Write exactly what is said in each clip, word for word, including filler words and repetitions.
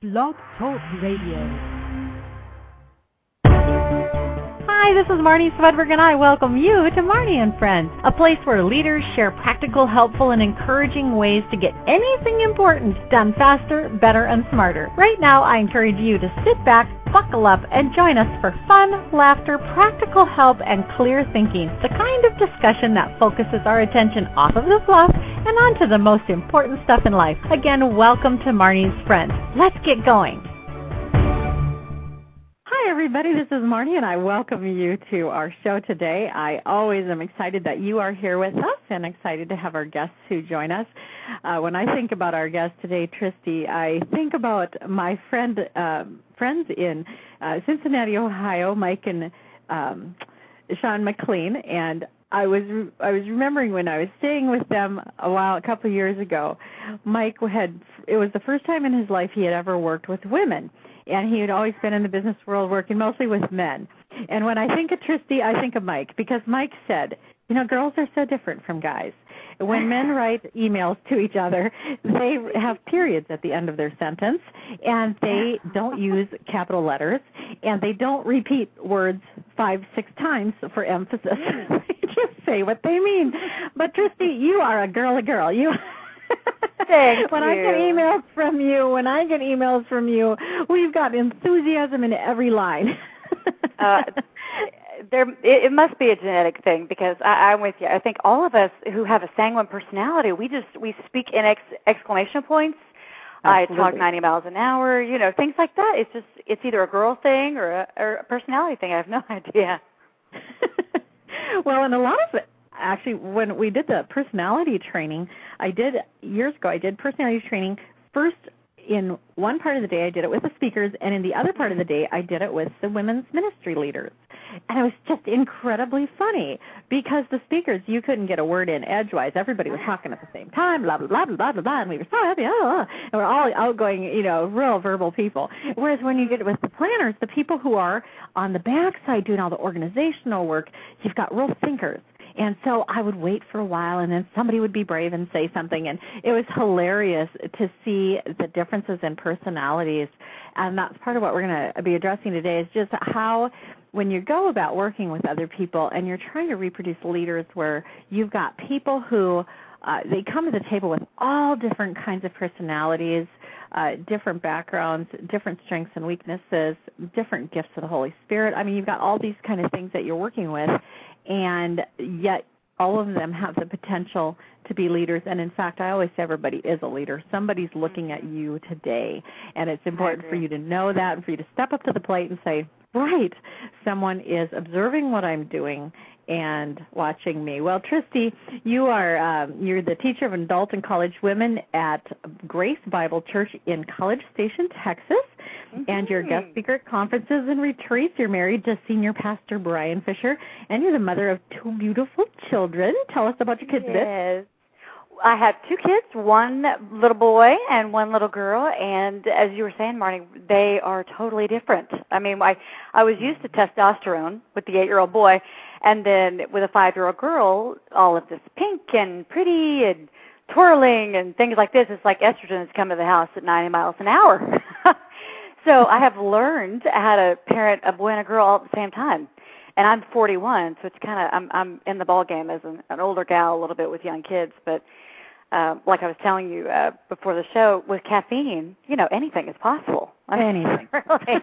Blog Talk Radio. Hi, this is Marnie Swedberg, and I welcome you to Marnie and Friends, a place where leaders share practical, helpful, and encouraging ways to get anything important done faster, better, and smarter. Right now, I encourage you to sit back, buckle up, and join us for fun, laughter, practical help, and clear thinking, the kind of discussion that focuses our attention off of the fluff and onto the most important stuff in life. Again, welcome to Marnie's Friends. Let's get going. Hi, everybody. This is Marnie, and I welcome you to our show today. I always am excited that you are here with us and excited to have our guests who join us. Uh, when I think about our guest today, Tristy, I think about my friend, uh, friends in uh, Cincinnati, Ohio, Mike and um, Sean McLean, and I was I was remembering when I was staying with them a while, a couple of years ago. Mike had it was the first time in his life he had ever worked with women. And he had always been in the business world working mostly with men. And when I think of Tristy, I think of Mike, because Mike said, you know, girls are so different from guys. When men write emails to each other, they have periods at the end of their sentence, and they don't use capital letters, and they don't repeat words five, six times for emphasis. They just say what they mean. But Tristy, you are a girl, a girl. You Thank when you. I get emails from you, when I get emails from you, we've got enthusiasm in every line. uh, there, it, it must be a genetic thing, because I, I'm with you. I think all of us who have a sanguine personality, we just we speak in ex, exclamation points. Absolutely. I talk ninety miles an hour, you know, things like that. It's just it's either a girl thing or a, or a personality thing. I have no idea. Well, and a lot of it. Actually, when we did the personality training, I did, years ago, I did personality training. First, in one part of the day, I did it with the speakers, and in the other part of the day, I did it with the women's ministry leaders. And it was just incredibly funny, because the speakers, you couldn't get a word in edgewise. Everybody was talking at the same time, blah, blah, blah, blah, blah, blah, and we were so happy, oh, and we're all outgoing, you know, real verbal people. Whereas when you get it with the planners, the people who are on the backside doing all the organizational work, you've got real thinkers. And so I would wait for a while, and then somebody would be brave and say something, and it was hilarious to see the differences in personalities. And that's part of what we're going to be addressing today, is just how when you go about working with other people and you're trying to reproduce leaders where you've got people who uh, they come to the table with all different kinds of personalities, uh, different backgrounds, different strengths and weaknesses, different gifts of the Holy Spirit. I mean, you've got all these kind of things that you're working with, and yet all of them have the potential to be leaders. And, in fact, I always say everybody is a leader. Somebody's looking at you today, and it's important for you to know that and for you to step up to the plate and say, right, someone is observing what I'm doing and watching me. Well, Tristy, you are um, you're the teacher of adult and college women at Grace Bible Church in College Station, Texas, mm-hmm. and you're a guest speaker at conferences and retreats. You're married to Senior Pastor Brian Fisher, and you're the mother of two beautiful children. Tell us about your kids a bit. Yes. I have two kids, one little boy and one little girl, and as you were saying, Marnie, they are totally different. I mean, I, I was used to testosterone with the eight-year-old boy, and then with a five-year-old girl, all of this pink and pretty and twirling and things like this. It's like estrogen has come to the house at ninety miles an hour. So I have learned how to parent a boy and a girl all at the same time. And I'm forty-one, so it's kind of, I'm I'm in the ball game as an, an older gal a little bit with young kids. But uh, like I was telling you uh, before the show, with caffeine, you know, anything is possible. I mean, anything. Really.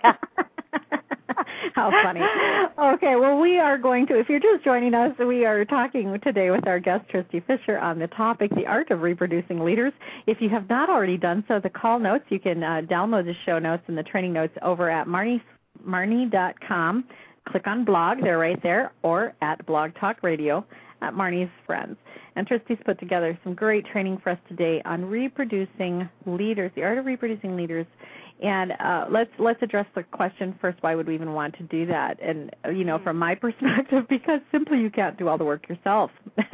How funny. Okay, well, we are going to, if you're just joining us, we are talking today with our guest, Tristy Fisher, on the topic, the art of reproducing leaders. If you have not already done so, the call notes, you can uh, download the show notes and the training notes over at marnie dot com. Click on blog, they're right there, or at Blog Talk Radio at Marnie's Friends. And Tristy's put together some great training for us today on reproducing leaders, the art of reproducing leaders. And uh, let's let's address the question first, why would we even want to do that? And, you know, from my perspective, because simply you can't do all the work yourself.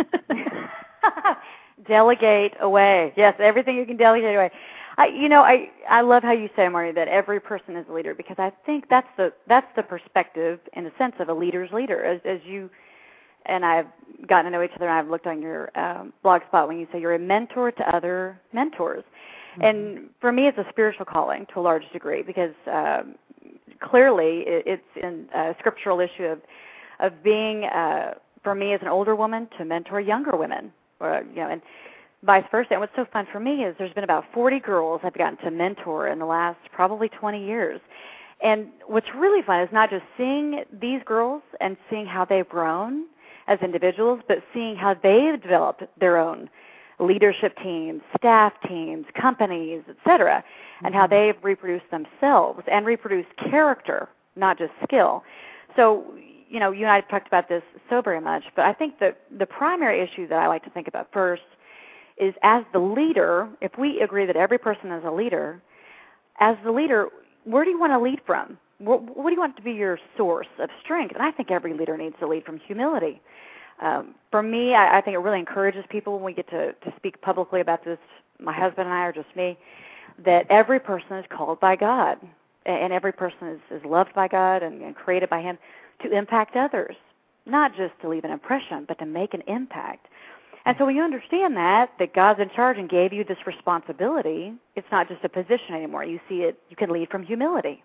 Delegate away. Yes, everything you can delegate away. I, you know, I, I love how you say, Marnie, that every person is a leader, because I think that's the that's the perspective, in the sense of a leader's leader. As, as you and I have gotten to know each other, and I've looked on your um, blog spot when you say you're a mentor to other mentors. Mm-hmm. And for me, it's a spiritual calling to a large degree because um, clearly it's in a scriptural issue of, of being, uh, for me as an older woman, to mentor younger women, or, you know, and vice versa. And what's so fun for me is there's been about forty girls I've gotten to mentor in the last probably twenty years. And what's really fun is not just seeing these girls and seeing how they've grown as individuals, but seeing how they've developed their own leadership teams, staff teams, companies, et cetera, and how they've reproduced themselves and reproduced character, not just skill. So, you know, you and I have talked about this so very much, but I think that the primary issue that I like to think about first is as the leader, if we agree that every person is a leader, as the leader, where do you want to lead from? What, what do you want to be your source of strength? And I think every leader needs to lead from humility. Um, for me, I, I think it really encourages people when we get to, to speak publicly about this, my husband and I, or just me, that every person is called by God, and every person is, is loved by God and, and created by Him to impact others, not just to leave an impression, but to make an impact. And so when you understand that, that God's in charge and gave you this responsibility, it's not just a position anymore. You see it, you can lead from humility.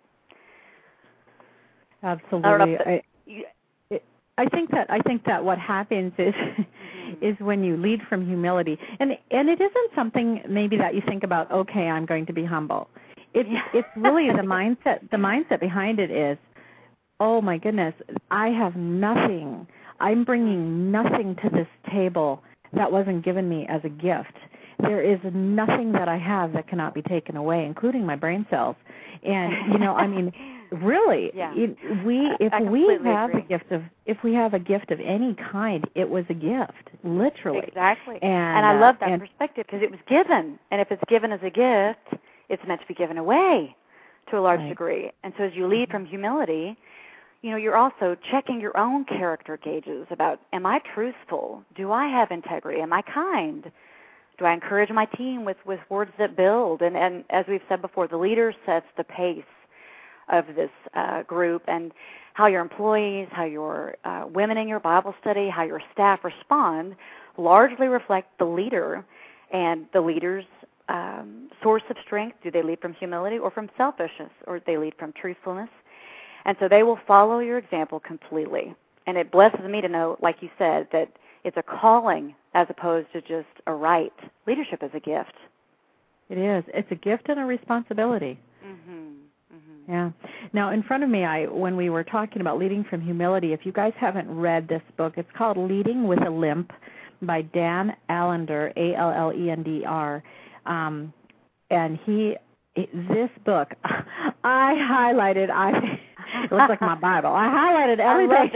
Absolutely. I, I, it, I think that I think that what happens is mm-hmm. is when you lead from humility, and and it isn't something maybe that you think about. Okay, I'm going to be humble. It, yeah. It's really the mindset. The mindset behind it is, oh my goodness, I have nothing. I'm bringing nothing to this table that wasn't given me as a gift. There is nothing that I have that cannot be taken away, including my brain cells. And you know, I mean. Really, yeah. it, we if we have agree. a gift of if we have a gift of any kind, it was a gift, literally. Exactly. And, and I love that and, perspective because it was given, and if it's given as a gift, it's meant to be given away to a large right. degree. And so as you lead from humility, you know, you're also checking your own character gauges about: am I truthful? Do I have integrity? Am I kind? Do I encourage my team with, with words that build? And and as we've said before, the leader sets the pace of this uh, group, and how your employees, how your uh, women in your Bible study, how your staff respond largely reflect the leader and the leader's um, source of strength. Do they lead from humility or from selfishness, or do they lead from truthfulness? And so they will follow your example completely. And it blesses me to know, like you said, that it's a calling as opposed to just a right. Leadership is a gift. It is. It's a gift and a responsibility. Mm-hmm. Yeah. Now, in front of me, I when we were talking about leading from humility, if you guys haven't read this book, it's called Leading with a Limp by Dan Allender, A L L E N D R. Um, and he, this book, I highlighted, I, it looks like my Bible. I highlighted everything. I love the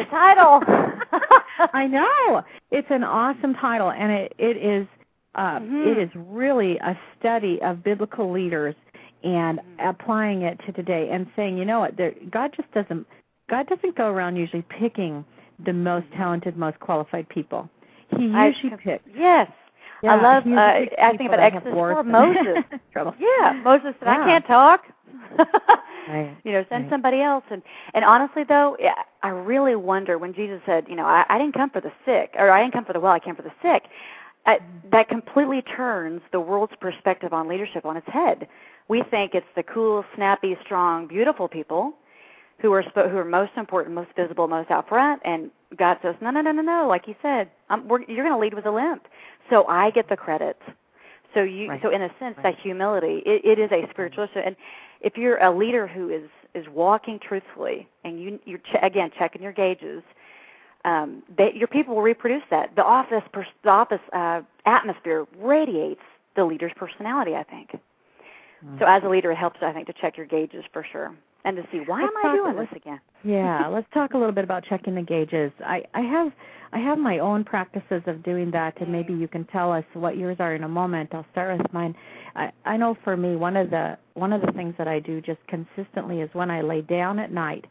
title. I know. It's an awesome title, and it, it is uh, mm-hmm. it is really a study of biblical leaders and applying it to today and saying, you know what, there, God just doesn't, God doesn't go around usually picking the most talented, most qualified people. He usually I, picks. Yes. Yeah, I love, uh, I think about Exodus four, Moses. yeah, Moses said, yeah. I can't talk. right. You know, send right. somebody else. And, and honestly, though, I really wonder when Jesus said, you know, I, I didn't come for the sick, or I didn't come for the well, I came for the sick. I, that completely turns the world's perspective on leadership on its head. We think it's the cool, snappy, strong, beautiful people who are sp- who are most important, most visible, most out front. And God says, no, no, no, no, no. Like you said, I'm, we're, you're going to lead with a limp, so I get the credit. So you, right. so in a sense, right. that humility, it, it is a spiritual issue. And if you're a leader who is is walking truthfully, and you you're ch- again checking your gauges, um, they, your people will reproduce that. The office, pers- the office uh, atmosphere radiates the leader's personality, I think. So as a leader, it helps, I think, to check your gauges for sure and to see, why let's am I talk, doing this again? Yeah, let's talk a little bit about checking the gauges. I, I have I have my own practices of doing that, and maybe you can tell us what yours are in a moment. I'll start with mine. I, I know for me, one of the one of the things that I do just consistently is when I lay down at night,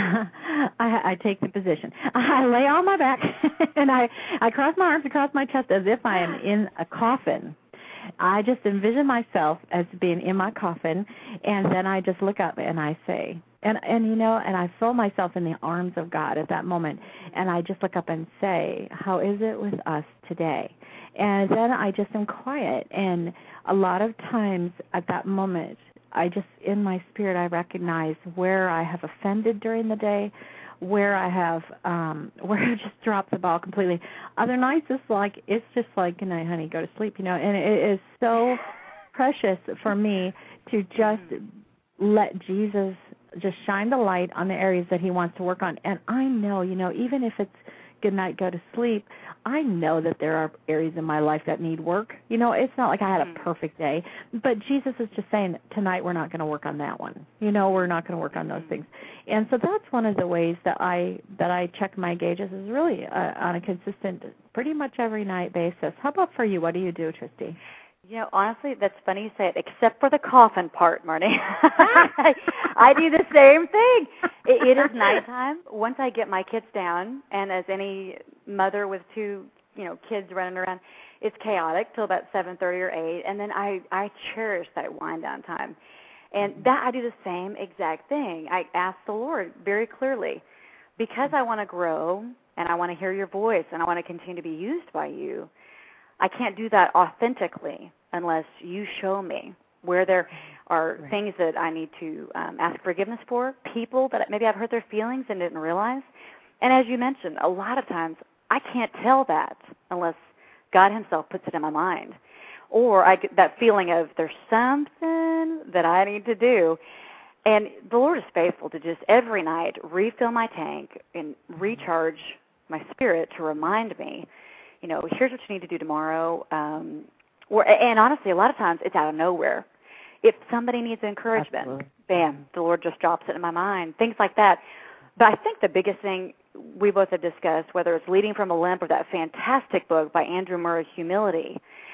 I, I take the position. I lay on my back, and I, I cross my arms across my chest as if I am in a coffin. I just envision myself as being in my coffin, and then I just look up and I say, and, and you know, and I throw myself in the arms of God at that moment, and I just look up and say, how is it with us today? And then I just am quiet. And a lot of times at that moment, I just, in my spirit, I recognize where I have offended during the day, where I have, um, where I just dropped the ball completely. Other nights, it's like, it's just like, good night, honey, go to sleep, you know. And it is so precious for me to just let Jesus just shine the light on the areas that he wants to work on. And I know, you know, even if it's good night, go to sleep, I know that there are areas in my life that need work. You know, it's not like I had a perfect day, but Jesus is just saying, tonight we're not going to work on that one. You know, we're not going to work on those things. And so that's one of the ways that I that I check my gauges is really uh, on a consistent, pretty much every night basis. How about for you? What do you do, Tristy? You know, honestly, that's funny you say it, except for the coffin part, Marnie. I do the same thing. It, it is nighttime. Once I get my kids down, and as any mother with two, you know, kids running around, it's chaotic till about seven thirty or eight, and then I, I cherish that wind down time. And that I do the same exact thing. I ask the Lord very clearly, because I want to grow, and I want to hear your voice, and I want to continue to be used by you, I can't do that authentically unless you show me where there are right. things that I need to um, ask forgiveness for, people that maybe I've hurt their feelings and didn't realize. And as you mentioned, a lot of times I can't tell that unless God himself puts it in my mind. Or I get that feeling of there's something that I need to do. And the Lord is faithful to just every night refill my tank and recharge my spirit to remind me, you know, here's what you need to do tomorrow. Um, or, and honestly, a lot of times it's out of nowhere. If somebody needs encouragement, Absolutely. bam, the Lord just drops it in my mind, things like that. But I think the biggest thing we both have discussed, whether it's Leading from a Limp or that fantastic book by Andrew Murray, Humility,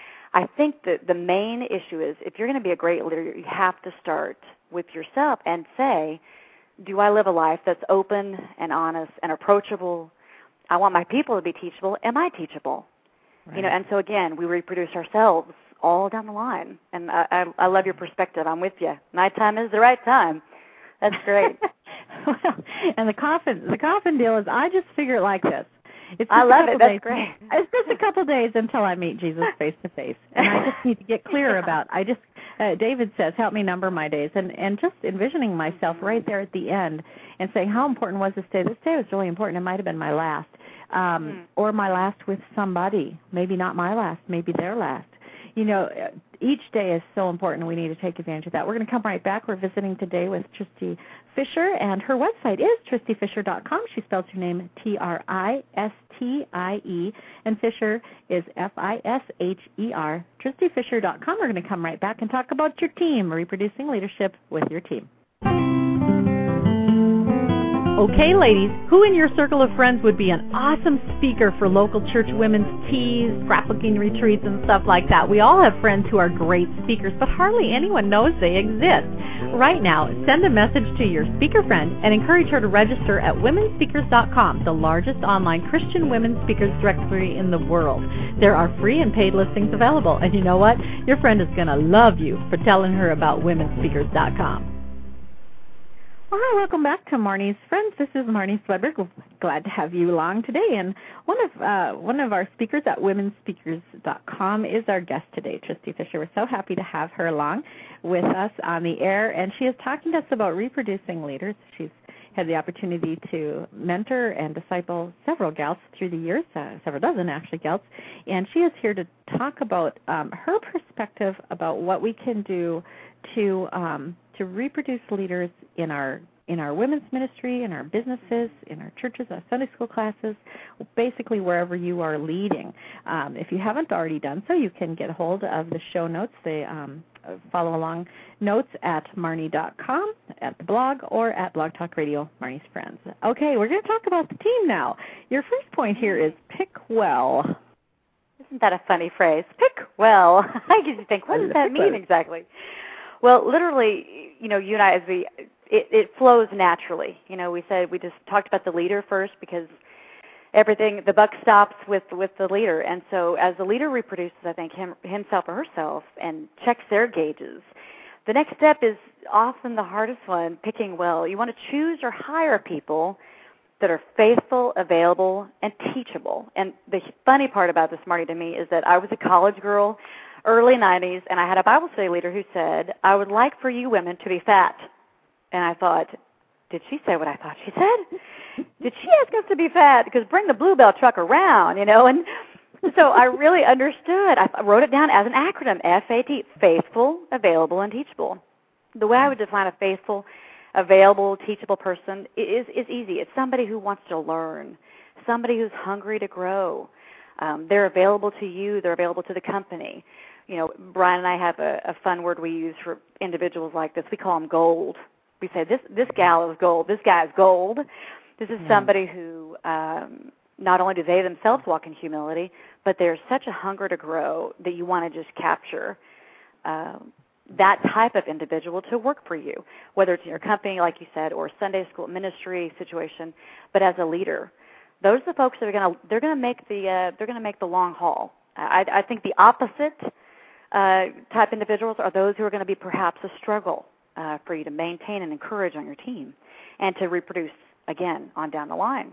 I think that the main issue is if you're going to be a great leader, you have to start with yourself and say, do I live a life that's open and honest and approachable? I want my people to be teachable. Am I teachable? Right. You know, and so again, we reproduce ourselves all down the line. And I, I, I love your perspective. I'm with you. Nighttime is the right time. That's great. Well, and the coffin, the coffin deal is, I just figure it like this. It's I love it. That's days, great. It's just a couple days until I meet Jesus face to face, and I just need to get clear about. I just, uh, David says, help me number my days, and and just envisioning myself right there at the end and saying, how important was this day? This day was really important. It might have been my last. Um, mm. Or my last with somebody, maybe not my last, maybe their last. You know, each day is so important. We need to take advantage of that. We're going to come right back. We're visiting today with Tristy Fisher, and her website is tristy fisher dot com. She spells her name T R I S T I E, and Fisher is F I S H E R, tristy fisher dot com. We're going to come right back and talk about your team, reproducing leadership with your team. Okay, ladies, who in your circle of friends would be an awesome speaker for local church women's teas, scrapbooking retreats, and stuff like that? We all have friends who are great speakers, but hardly anyone knows they exist. Right now, send a message to your speaker friend and encourage her to register at women speakers dot com, the largest online Christian women's speakers directory in the world. There are free and paid listings available, and you know what? Your friend is going to love you for telling her about women speakers dot com. Well, hi, welcome back to Marnie's Friends. This is Marnie Swedberg. Glad to have you along today. And one of uh, one of our speakers at women speakers dot com is our guest today, Tristy Fisher. We're so happy to have her along with us on the air. And she is talking to us about reproducing leaders. She's had the opportunity to mentor and disciple several gals through the years, uh, several dozen actually gals. And she is here to talk about um, her perspective about what we can do to um, to reproduce leaders in our in our women's ministry, in our businesses, in our churches, our Sunday school classes, basically wherever you are leading. Um, if you haven't already done so, you can get a hold of the show notes, the um, follow along notes at marnie dot com, at the blog, or at Blog Talk Radio, Marnie's Friends. Okay, we're going to talk about the team now. Your first point here is pick well. Isn't that a funny phrase? Pick well. I get to think, what does that mean exactly? Well, literally, you know, you and I, as we, it, it flows naturally. You know, we said we just talked about the leader first because everything, the buck stops with, with the leader. And so as the leader reproduces, I think, him, himself or herself and checks their gauges, the next step is often the hardest one, picking well. You want to choose or hire people that are faithful, available, and teachable. And the funny part about this, Marty, to me, is that I was a college girl, early nineties, and I had a Bible study leader who said, I would like for you women to be fat. And I thought, did she say what I thought she said? Did she ask us to be fat? Because bring the Bluebell truck around, you know. And so I really understood. I wrote it down as an acronym, F A T, faithful, available, and teachable. The way I would define a faithful, available, teachable person is, is easy. It's somebody who wants to learn, somebody who's hungry to grow. Um, they're available to you. They're available to the company. You know, Brian and I have a, a fun word we use for individuals like this. We call them gold. We say, this this gal is gold. This guy is gold. This is somebody who um, not only do they themselves walk in humility, but there's such a hunger to grow that you want to just capture um, that type of individual to work for you, whether it's in your company, like you said, or Sunday school ministry situation, but as a leader. Those are the folks that are going to they're going to make the uh, they're going to make the long haul. I, I think the opposite uh, type individuals are those who are going to be perhaps a struggle uh, for you to maintain and encourage on your team, and to reproduce again on down the line.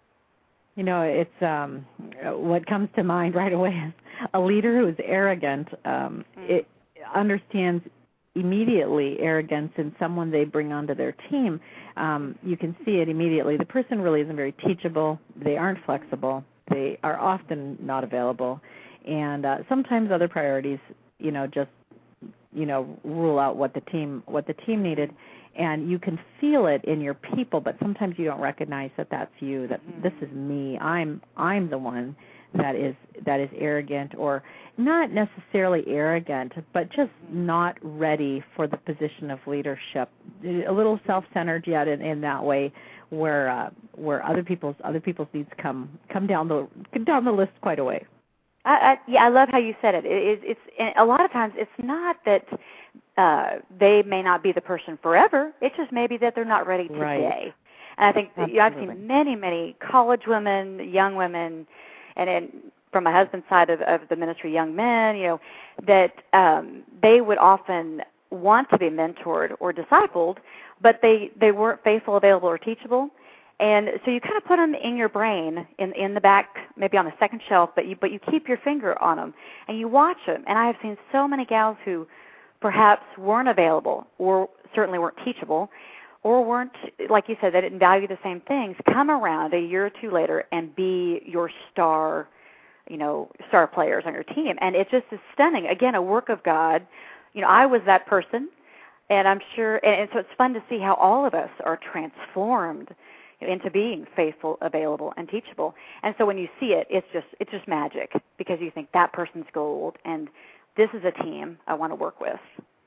You know, it's um, what comes to mind right away is a leader who is arrogant. Um, mm. It understands immediately arrogance in someone they bring onto their team. Um, you can see it immediately. The person really isn't very teachable. They aren't flexible. They are often not available. And uh, sometimes other priorities, you know, just, you know, rule out what the team what the team needed. And you can feel it in your people, but sometimes you don't recognize that that's you, that mm-hmm. this is me. I'm I'm the one that is that is arrogant, or not necessarily arrogant, but just not ready for the position of leadership. A little self-centered yet in, in that way, where uh, where other people's other people's needs come come down the down the list quite a way. I, I, yeah, I love how you said it. it it's, it's a lot of times it's not that uh, they may not be the person forever. It's just maybe that they're not ready today. Right. And I think Absolutely. I've seen many, many college women, young women, and in, from my husband's side of, of the ministry, young men, you know, that um, they would often want to be mentored or discipled, but they, they weren't faithful, available, or teachable. And so you kind of put them in your brain, in in the back, maybe on the second shelf, but you but you keep your finger on them, and you watch them. And I have seen so many gals who perhaps weren't available, or certainly weren't teachable, or weren't, like you said, they didn't value the same things, come around a year or two later and be your star, you know, star players on your team. And it just is stunning. Again, a work of God. You know, I was that person, and I'm sure, and, and so it's fun to see how all of us are transformed into being faithful, available, and teachable. And so when you see it, it's just it's just magic, because you think that person's gold, and this is a team I want to work with.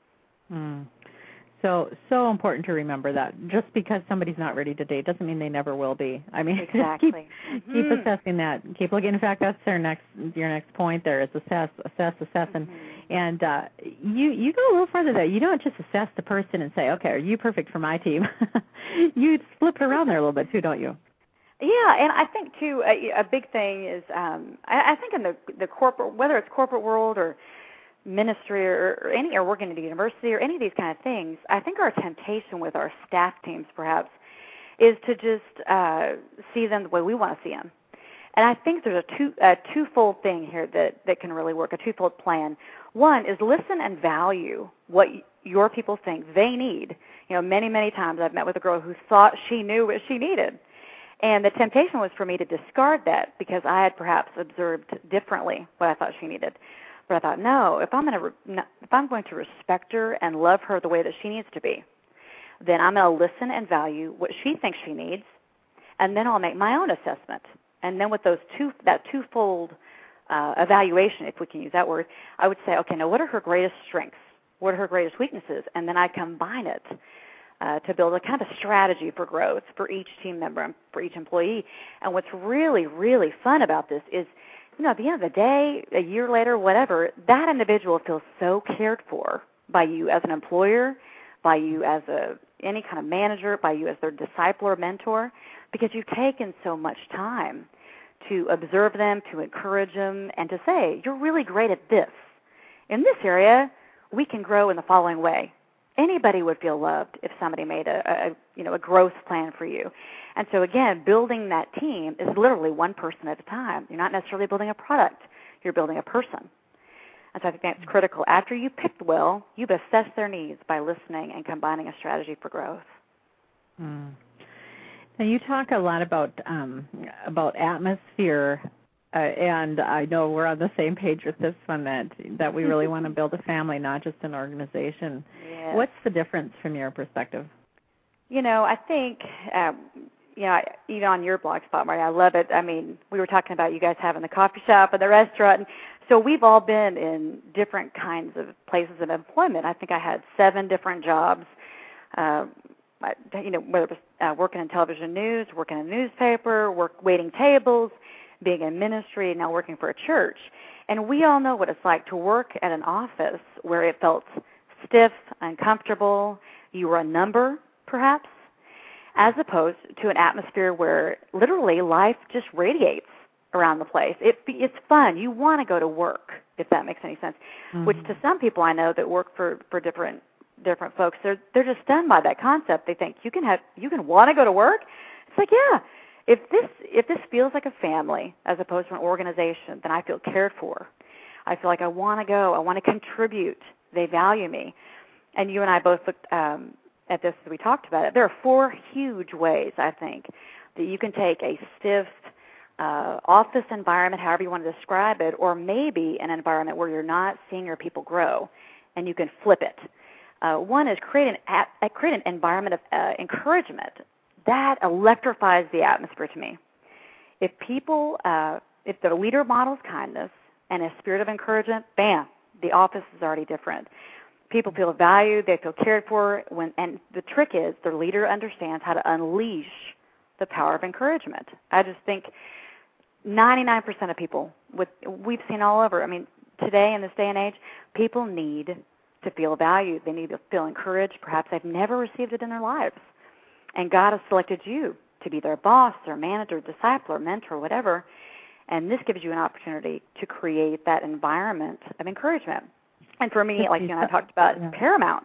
Mm. So so important to remember that just because somebody's not ready to date doesn't mean they never will be. I mean, exactly. keep, mm-hmm. keep assessing that. Keep looking. In fact, that's our next your next point. There is assess, assess, assess, and mm-hmm. and uh, you you go a little further there. You don't just assess the person and say, okay, are you perfect for my team? You flip it around there a little bit too, don't you? Yeah, and I think too a, a big thing is um, I, I think in the the corporate, whether it's corporate world or ministry or, or any or working at a university or any of these kind of things, I think our temptation with our staff teams perhaps is to just uh, see them the way we want to see them. And I think there's a two a twofold thing here that, that can really work, a twofold plan. One is listen and value what your people think they need. You know, many, many times I've met with a girl who thought she knew what she needed. And the temptation was for me to discard that because I had perhaps observed differently what I thought she needed. But I thought, no, if I'm going to re- if I'm going to respect her and love her the way that she needs to be, then I'm going to listen and value what she thinks she needs, and then I'll make my own assessment. And then with those two that twofold uh, evaluation, if we can use that word, I would say, okay, now what are her greatest strengths? What are her greatest weaknesses? And then I combine it uh, to build a kind of strategy for growth for each team member and for each employee. And what's really, really fun about this is, you know, at the end of the day, a year later, whatever, that individual feels so cared for by you as an employer, by you as a any kind of manager, by you as their discipler, mentor, because you've taken so much time to observe them, to encourage them, and to say, you're really great at this. In this area, we can grow in the following way. Anybody would feel loved if somebody made a, a you know a growth plan for you. And so again, building that team is literally one person at a time. You're not necessarily building a product. You're building a person. And so I think that's critical. After you picked well, you've assessed their needs by listening and combining a strategy for growth. Mm. Now you talk a lot about um, about atmosphere, uh, and I know we're on the same page with this one, that that we really want to build a family, not just an organization. Yes. What's the difference from your perspective? You know, I think, um, you know, even on your blog spot, Marty, I love it. I mean, we were talking about you guys having the coffee shop and the restaurant, and so we've all been in different kinds of places of employment. I think I had seven different jobs, uh, you know, whether it was uh, working in television news, working in a newspaper, work waiting tables, being in ministry, now working for a church. And we all know what it's like to work at an office where it felt stiff, uncomfortable, you were a number, perhaps, as opposed to an atmosphere where literally life just radiates around the place. It, it's fun. You want to go to work, if that makes any sense, mm-hmm. which to some people I know that work for, for different different folks, they're they're just stunned by that concept. They think you can have you can want to go to work. It's like, yeah, if this if this feels like a family as opposed to an organization, then I feel cared for. I feel like I want to go. I want to contribute. They value me. And you and I both looked um, at this as we talked about it. There are four huge ways, I think, that you can take a stiff uh, office environment, however you want to describe it, or maybe an environment where you're not seeing your people grow, and you can flip it. Uh, one is create an at, uh, create an environment of uh, encouragement. That electrifies the atmosphere to me. If people, uh, if the leader models kindness and a spirit of encouragement, bam, the office is already different. People feel valued, they feel cared for, when, and the trick is the leader understands how to unleash the power of encouragement. I just think ninety-nine percent of people, with we've seen all over, I mean, today in this day and age, people need to feel valued. They need to feel encouraged. Perhaps they've never received it in their lives. And God has selected you to be their boss, their manager, discipler, mentor, whatever. And this gives you an opportunity to create that environment of encouragement. And for me, like you and I talked about, yeah. paramount.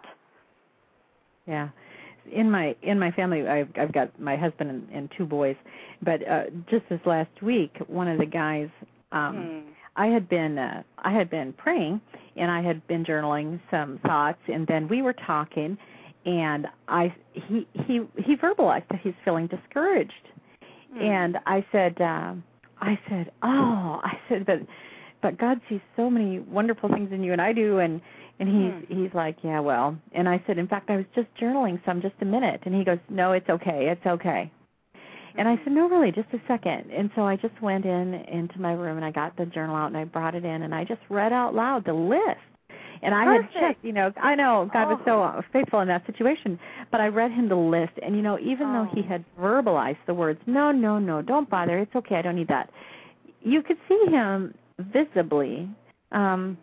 Yeah. In my in my family, I've, I've got my husband and, and two boys. But uh, just this last week, one of the guys, um, hmm. I had been uh, I had been praying, and I had been journaling some thoughts, and then we were talking, and I he he he verbalized that he's feeling discouraged, hmm. and I said uh, I said oh I said but. But God sees so many wonderful things in you, and I do, and and he's mm. he's like, yeah, well, and I said, in fact, I was just journaling some, just a minute, and he goes, no, it's okay, it's okay, mm-hmm. and I said, no, really, just a second, and so I just went in into my room, and I got the journal out, and I brought it in, and I just read out loud the list, and I Perfect. had checked, you know, I know God oh. was so faithful in that situation, but I read him the list, and you know, even oh. though he had verbalized the words, no, no, no, don't bother, it's okay, I don't need that, you could see him visibly um,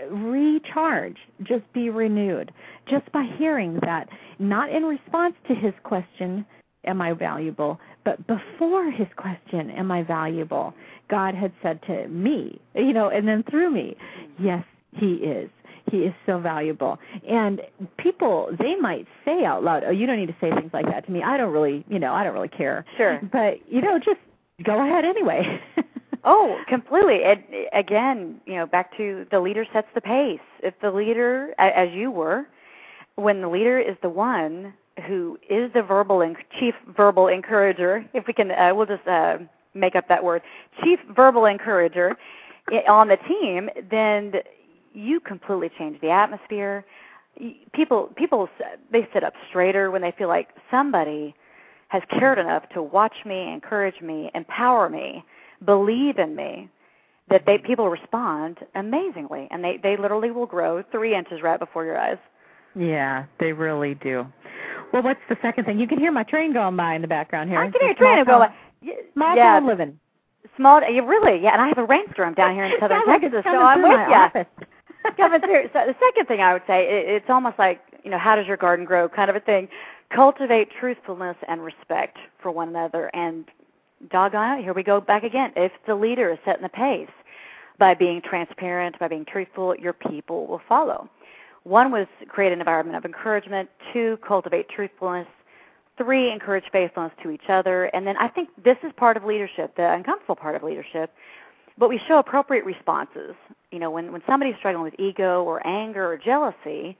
recharge, just be renewed, just by hearing that, not in response to his question, am I valuable, but before his question, am I valuable, God had said to me, you know, and then through me, yes, he is. He is so valuable. And people, they might say out loud, oh, you don't need to say things like that to me. I don't really, you know, I don't really care. Sure. But, you know, just go ahead anyway. Oh, completely. It, again, you know, back to the leader sets the pace. If the leader, as you were, when the leader is the one who is the verbal and chief verbal encourager, if we can, uh, we'll just uh, make up that word, chief verbal encourager on the team, then you completely change the atmosphere. People, people, they sit up straighter when they feel like somebody has cared enough to watch me, encourage me, empower me, believe in me, that they people respond amazingly, and they, they literally will grow three inches right before your eyes. Yeah, they really do. Well, what's the second thing? You can hear my train going by in the background here. I can hear a train going by. Small yeah, town living. Small, you really, yeah, and I have a rainstorm down here in southern like Texas, so I'm with you. Office. Coming through. So the second thing I would say, it, it's almost like, you know, how does your garden grow kind of a thing. Cultivate truthfulness and respect for one another, and doggone it, here we go back again. If the leader is setting the pace by being transparent, by being truthful, your people will follow. One was create an environment of encouragement. Two, cultivate truthfulness. Three, encourage faithfulness to each other. And then I think this is part of leadership, the uncomfortable part of leadership. But we show appropriate responses. You know, when, when somebody's struggling with ego or anger or jealousy,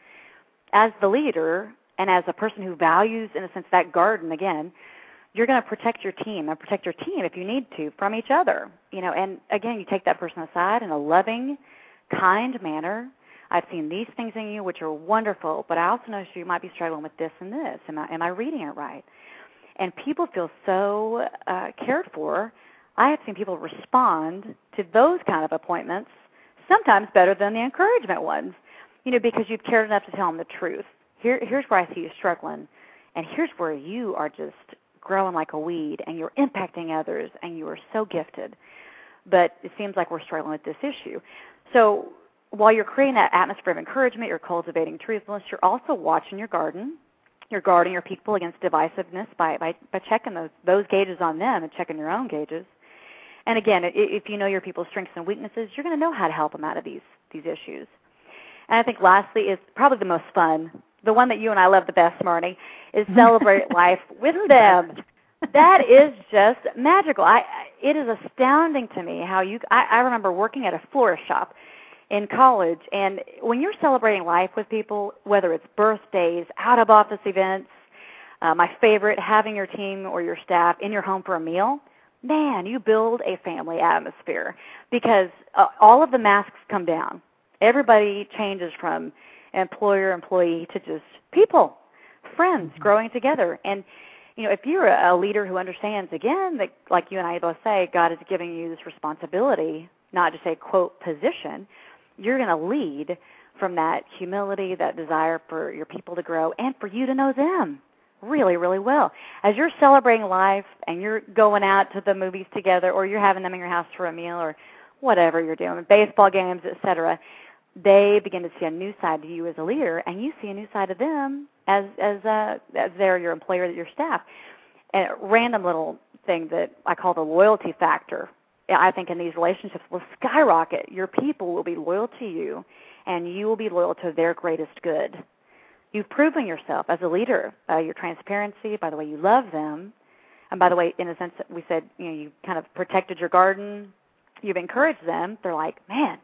as the leader and as a person who values, in a sense, that garden, again, you're going to protect your team and protect your team if you need to from each other. You know, and again, you take that person aside in a loving, kind manner. I've seen these things in you which are wonderful, but I also know you might be struggling with this and this. Am I, am I reading it right? And people feel so uh, cared for. I have seen people respond to those kind of appointments sometimes better than the encouragement ones, you know, because you've cared enough to tell them the truth. Here, here's where I see you struggling, and here's where you are just growing like a weed, and you're impacting others, and you are so gifted. But it seems like we're struggling with this issue. So while you're creating that atmosphere of encouragement, you're cultivating truthfulness, you're also watching your garden. You're guarding your people against divisiveness by, by, by checking those, those gauges on them and checking your own gauges. And again, if you know your people's strengths and weaknesses, you're going to know how to help them out of these, these issues. And I think lastly is probably the most fun, the one that you and I love the best, Marnie, is celebrate life with them. That is just magical. I, it is astounding to me how you, I, I remember working at a florist shop in college, and when you're celebrating life with people, whether it's birthdays, out-of-office events, uh, my favorite, having your team or your staff in your home for a meal, man, you build a family atmosphere because uh, all of the masks come down. Everybody changes from employer, employee to just people, friends growing together. And, you know, if you're a leader who understands, again, that like you and I both say, God is giving you this responsibility, not just a, quote, position, you're going to lead from that humility, that desire for your people to grow and for you to know them really, really well. As you're celebrating life and you're going out to the movies together or you're having them in your house for a meal or whatever you're doing, baseball games, et cetera, they begin to see a new side to you as a leader, and you see a new side of them as as uh, as they're your employer, your staff. And a random little thing that I call the loyalty factor, I think in these relationships will skyrocket. Your people will be loyal to you, and you will be loyal to their greatest good. You've proven yourself as a leader, uh, your transparency, by the way you love them, and by the way, in a sense, that we said, you know, you kind of protected your garden, you've encouraged them. They're like, man,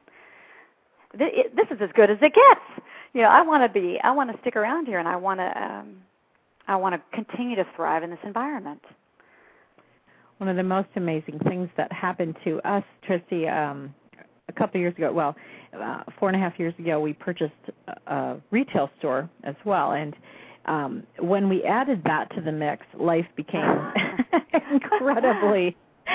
th- it, this is as good as it gets. You know, I want to be, I want to stick around here, and I want to, um, I want to continue to thrive in this environment. One of the most amazing things that happened to us, Tracy, um, a couple of years ago, well, uh, four and a half years ago, we purchased a, a retail store as well. And um, when we added that to the mix, life became incredibly,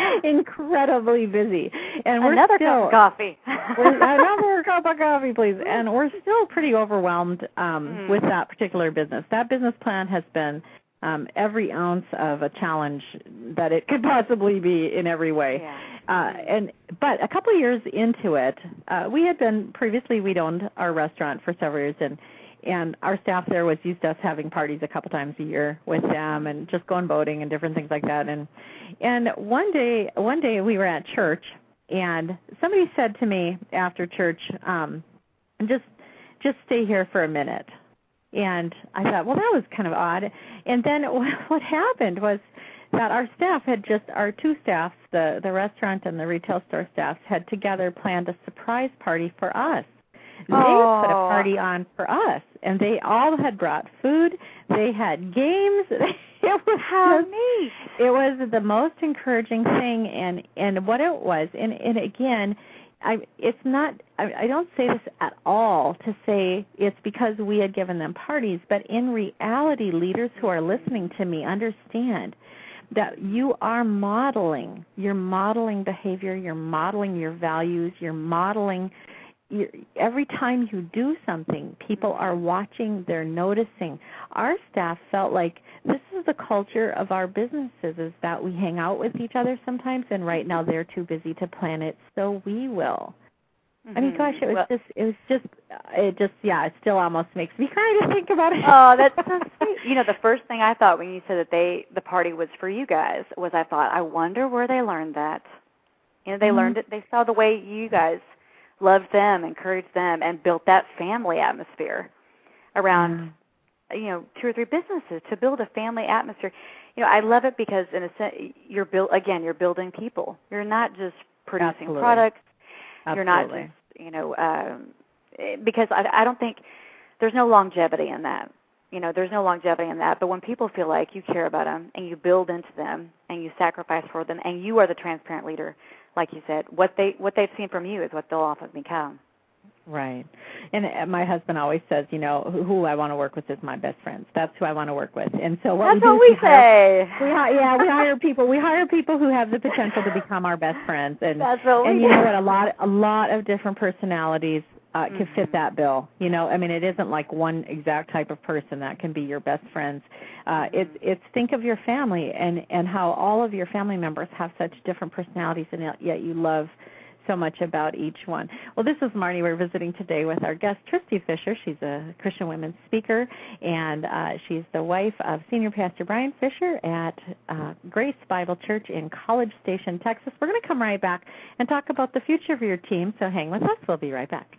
incredibly busy. And we're another still, cup of coffee. we're, another cup of coffee, please. And we're still pretty overwhelmed um, mm. with that particular business. That business plan has been Um, every ounce of a challenge that it could possibly be in every way. Yeah. Uh, and but a couple of years into it, uh, we had been previously we'd owned our restaurant for several years, and and our staff there was used to us having parties a couple times a year with them, and just going boating and different things like that. And and one day one day we were at church, and somebody said to me after church, um, just just stay here for a minute. And I thought, well, that was kind of odd. And then what happened was that our staff had just, our two staffs, the, the restaurant and the retail store staffs, had together planned a surprise party for us. They oh. put a party on for us, and they all had brought food. They had games. It was How just, neat. It was the most encouraging thing, and, and what it was, and, and again, I, it's not, I, I don't say this at all to say it's because we had given them parties, but in reality, leaders who are listening to me understand that you are modeling. You're modeling behavior. You're modeling your values. You're modeling. You're, every time you do something, people are watching. They're noticing. Our staff felt like this is the culture of our businesses, is that we hang out with each other sometimes, and right now they're too busy to plan it, so we will. Mm-hmm. I mean, gosh, it was well, just, it was just, it just, yeah, it still almost makes me cry to think about it. Oh, that's so sweet. You know, the first thing I thought when you said that they, the party was for you guys, was I thought, I wonder where they learned that. You know, they mm-hmm. learned it, they saw the way you guys loved them, encouraged them, and built that family atmosphere around, mm. you know, two or three businesses to build a family atmosphere. You know, I love it because, in a sense, you're build again, you're building people. You're not just producing Absolutely. products. Absolutely. You're not just, you know, um, because I, I don't think there's no longevity in that. You know, there's no longevity in that. But when people feel like you care about them and you build into them and you sacrifice for them and you are the transparent leader, like you said, what they what they've seen from you is what they'll often become. Right. And my husband always says, you know, who, who I want to work with is my best friends. That's who I want to work with. And so what That's we do what is we we say. Hire, we, yeah, we hire people. We hire people who have the potential to become our best friends. And That's what we and do. you know what? A lot, a lot of different personalities uh, can mm-hmm. fit that bill. You know, I mean, it isn't like one exact type of person that can be your best friends. Uh, mm-hmm. It's it's think of your family and and how all of your family members have such different personalities, and yet you love so much about each one. Well, this is Marnie. We're visiting today with our guest, Tristy Fisher. She's a Christian women's speaker, and uh, she's the wife of Senior Pastor Brian Fisher at uh, Grace Bible Church in College Station, Texas. We're going to come right back and talk about the future of your team, so hang with us. We'll be right back.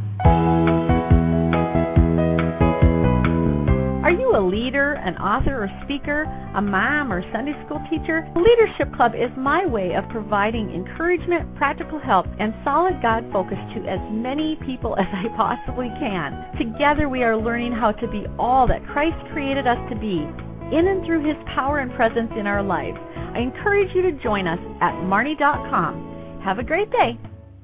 Are you a leader, an author or speaker, a mom or Sunday school teacher? The Leadership Club is my way of providing encouragement, practical help, and solid God focus to as many people as I possibly can. Together we are learning how to be all that Christ created us to be, in and through His power and presence in our lives. I encourage you to join us at marnie dot com. Have a great day.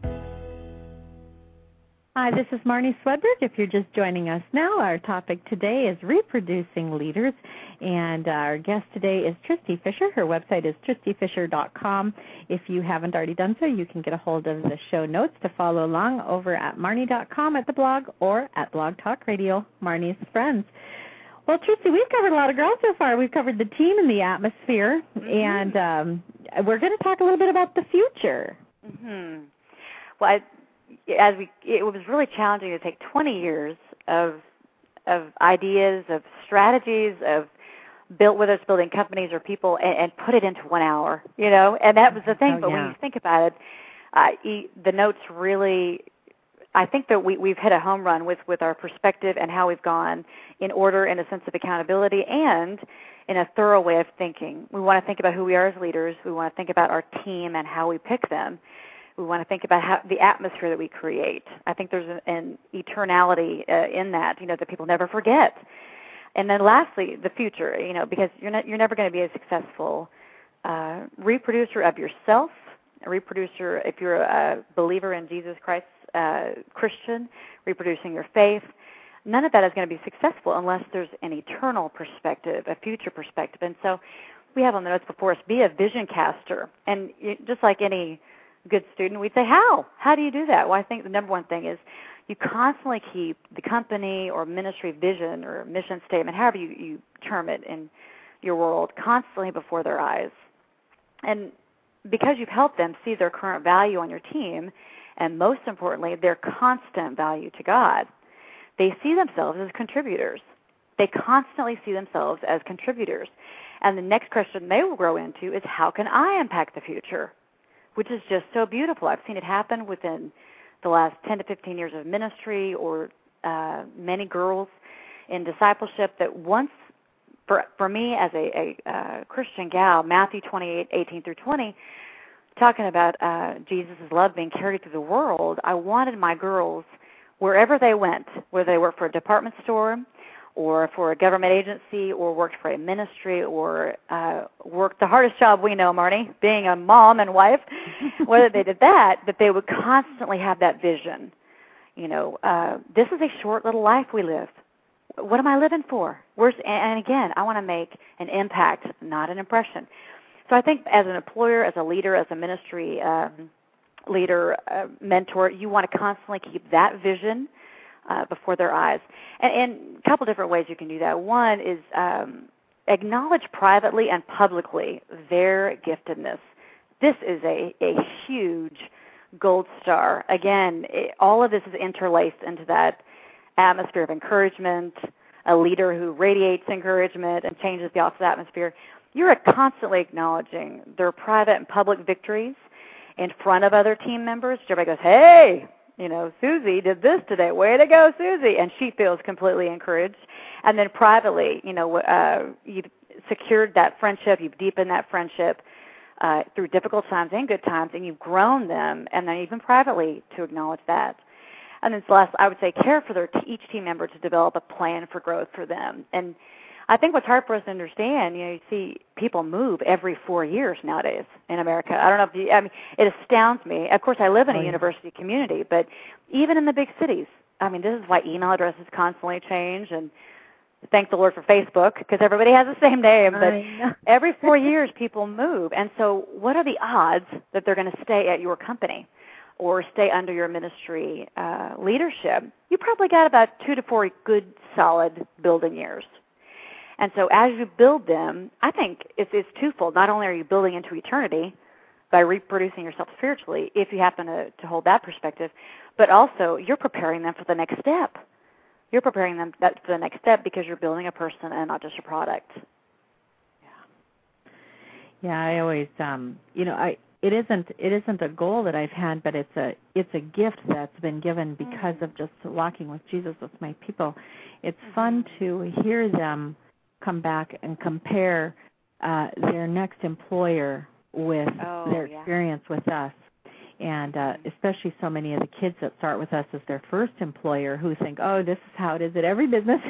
Hi, this is Marnie Swedberg. If you're just joining us now, our topic today is reproducing leaders, and our guest today is Tristy Fisher. Her website is tristy fisher dot com. If you haven't already done so, you can get a hold of the show notes to follow along over at marnie dot com at the blog or at Blog Talk Radio, Marnie's Friends. Well, Tristy, we've covered a lot of ground so far. We've covered the team and the atmosphere, mm-hmm. and um, we're going to talk a little bit about the future. Mm-hmm. Well, I As we, it was really challenging to take twenty years of of ideas, of strategies, of built whether it's building companies or people, and, and put it into one hour. You know, and that was the thing. Oh, but yeah. when you think about it, uh, the notes really. I think that we, we've hit a home run with, with our perspective and how we've gone in order and a sense of accountability and in a thorough way of thinking. We want to think about who we are as leaders. We want to think about our team and how we pick them. We want to think about how, the atmosphere that we create. I think there's an, an eternality uh, in that, you know, that people never forget. And then lastly, the future, you know, because you're not, you're never going to be a successful uh, reproducer of yourself, a reproducer if you're a believer in Jesus Christ, uh, Christian, reproducing your faith. None of that is going to be successful unless there's an eternal perspective, a future perspective. And so we have on the notes before us, be a vision caster. And you, just like any good student, we'd say, how? How do you do that? Well, I think the number one thing is you constantly keep the company or ministry vision or mission statement, however you, you term it in your world, constantly before their eyes. And because you've helped them see their current value on your team, and most importantly, their constant value to God, they see themselves as contributors. They constantly see themselves as contributors. And the next question they will grow into is, how can I impact the future? Which is just so beautiful. I've seen it happen within the last ten to fifteen years of ministry, or uh, many girls in discipleship that once, for, for me as a, a uh, Christian gal, Matthew twenty-eight, eighteen through twenty, talking about uh, Jesus' love being carried through the world, I wanted my girls, wherever they went, whether they worked for a department store or for a government agency or worked for a ministry or uh, worked the hardest job we know, Marnie, being a mom and wife, whether they did that, that they would constantly have that vision. You know, uh, this is a short little life we live. What am I living for? Where's, and again, I want to make an impact, not an impression. So I think as an employer, as a leader, as a ministry um, leader, uh, mentor, you want to constantly keep that vision uh, before their eyes. And, and a couple different ways you can do that. One is um, acknowledge privately and publicly their giftedness. This is a, a huge gold star. Again, it, all of this is interlaced into that atmosphere of encouragement, a leader who radiates encouragement and changes the office atmosphere. You're constantly acknowledging their private and public victories in front of other team members. Everybody goes, hey, You know, Susie did this today. Way to go, Susie. And she feels completely encouraged. And then privately, you know, uh, you've secured that friendship. You've deepened that friendship uh, through difficult times and good times, and you've grown them, and then even privately to acknowledge that. And then last, I would say care for their t- each team member to develop a plan for growth for them. And I think what's hard for us to understand, you know, you see people move every four years nowadays in America. I don't know if you, I mean, it astounds me. Of course, I live in a oh, yeah. university community, but even in the big cities, I mean, this is why email addresses constantly change, and thank the Lord for Facebook, because everybody has the same name. But every four years, people move. And so what are the odds that they're going to stay at your company or stay under your ministry uh, leadership? You probably got about two to four good, solid building years. And so as you build them, I think it's, it's twofold. Not only are you building into eternity by reproducing yourself spiritually, if you happen to, to hold that perspective, but also you're preparing them for the next step. You're preparing them for the next step because you're building a person and not just a product. Yeah. Yeah, I always, um, you know, I it isn't it isn't a goal that I've had, but it's a it's a gift that's been given because mm-hmm. of just walking with Jesus with my people. It's mm-hmm. fun to hear them come back and compare uh, their next employer with oh, their yeah. experience with us. And uh, especially so many of the kids that start with us as their first employer who think, oh, this is how it is at every business.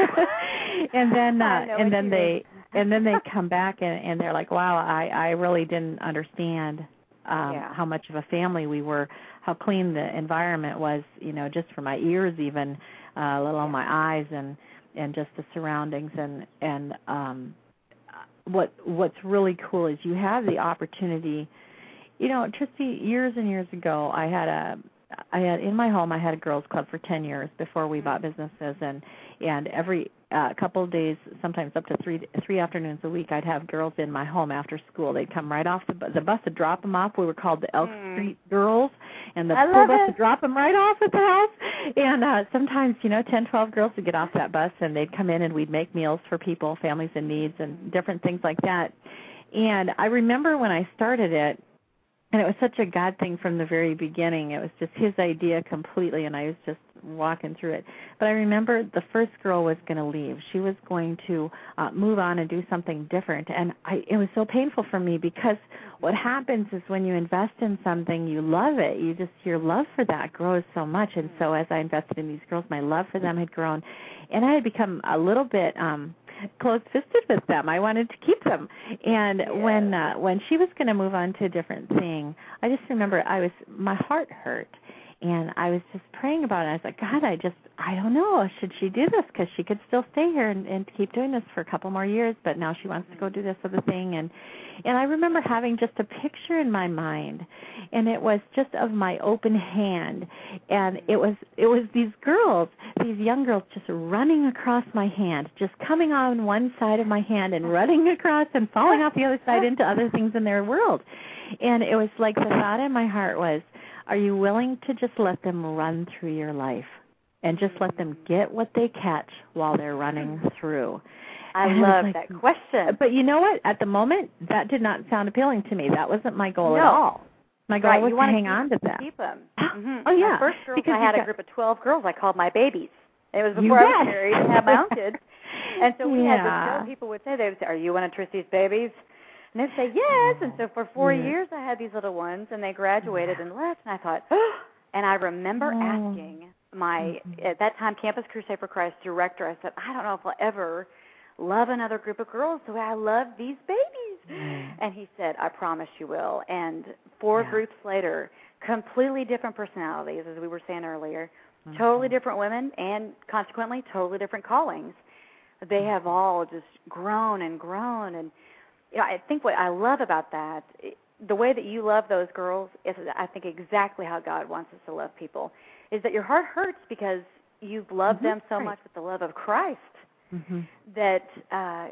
and then uh, and then they mean. and then they come back and, and they're like, wow, I, I really didn't understand um, yeah. how much of a family we were, how clean the environment was, you know, just for my ears even, uh, let alone my eyes and, and just the surroundings. And, and um, what what's really cool is you have the opportunity. You know, Trissy, years and years ago, I had a, I had in my home, I had a girls' club for ten years before we bought businesses, and and every uh, couple of days, sometimes up to three three afternoons a week, I'd have girls in my home after school. They'd come right off the bu- the bus would drop them off. We were called the Elk mm. Street Girls, and the I school bus it. would drop them right off at the house. And uh, sometimes, you know, ten, twelve girls would get off that bus, and they'd come in, and we'd make meals for people, families in needs, and different things like that. And I remember when I started it. And it was such a God thing from the very beginning. It was just his idea completely, and I was just walking through it. But I remember the first girl was going to leave. She was going to uh, move on and do something different. And I, it was so painful for me because what happens is when you invest in something, you love it. You just, your love for that grows so much. And so as I invested in these girls, my love for them had grown. And I had become a little bit um, close-fisted with them. I wanted to keep them. And yes. when uh, when she was going to move on to a different thing, I just remember I was my heart hurt, and I was just praying about it. I was like, God, I just I don't know. Should she do this? Because she could still stay here and, and keep doing this for a couple more years, but now she wants to go do this other thing. And and I remember having just a picture in my mind, and it was just of my open hand, and it was it was these girls, these young girls, just running across my hand, just coming on one side of my hand and running across and falling off the other side into other things in their world. And it was like the thought in my heart was, are you willing to just let them run through your life and just let them get what they catch while they're running through? I and love like, that question. But you know what? At the moment, that did not sound appealing to me. That wasn't my goal no. at all. My goal right. was you to hang keep, on to that. Keep them. Mm-hmm. Oh, yeah. My first girls, because I had got, a group of twelve girls I called my babies. It was before I was married and had my own kids. And so we yeah. had this girl, people would say, they would say, are you one of Trissy's babies? And they'd say, yes. And so for four yeah. years I had these little ones, and they graduated and left. And I thought, oh. And I remember oh. asking my, mm-hmm. at that time, Campus Crusade for Christ director, I said, I don't know if I'll ever love another group of girls the way I love these babies. Mm. And he said, I promise you will. And four yeah. groups later, completely different personalities, as we were saying earlier, mm-hmm. totally different women, and consequently, totally different callings. They mm-hmm. have all just grown and grown. And you know, I think what I love about that, the way that you love those girls is, I think, exactly how God wants us to love people, is that your heart hurts because you've loved mm-hmm. them so right. much with the love of Christ. Mm-hmm. That uh,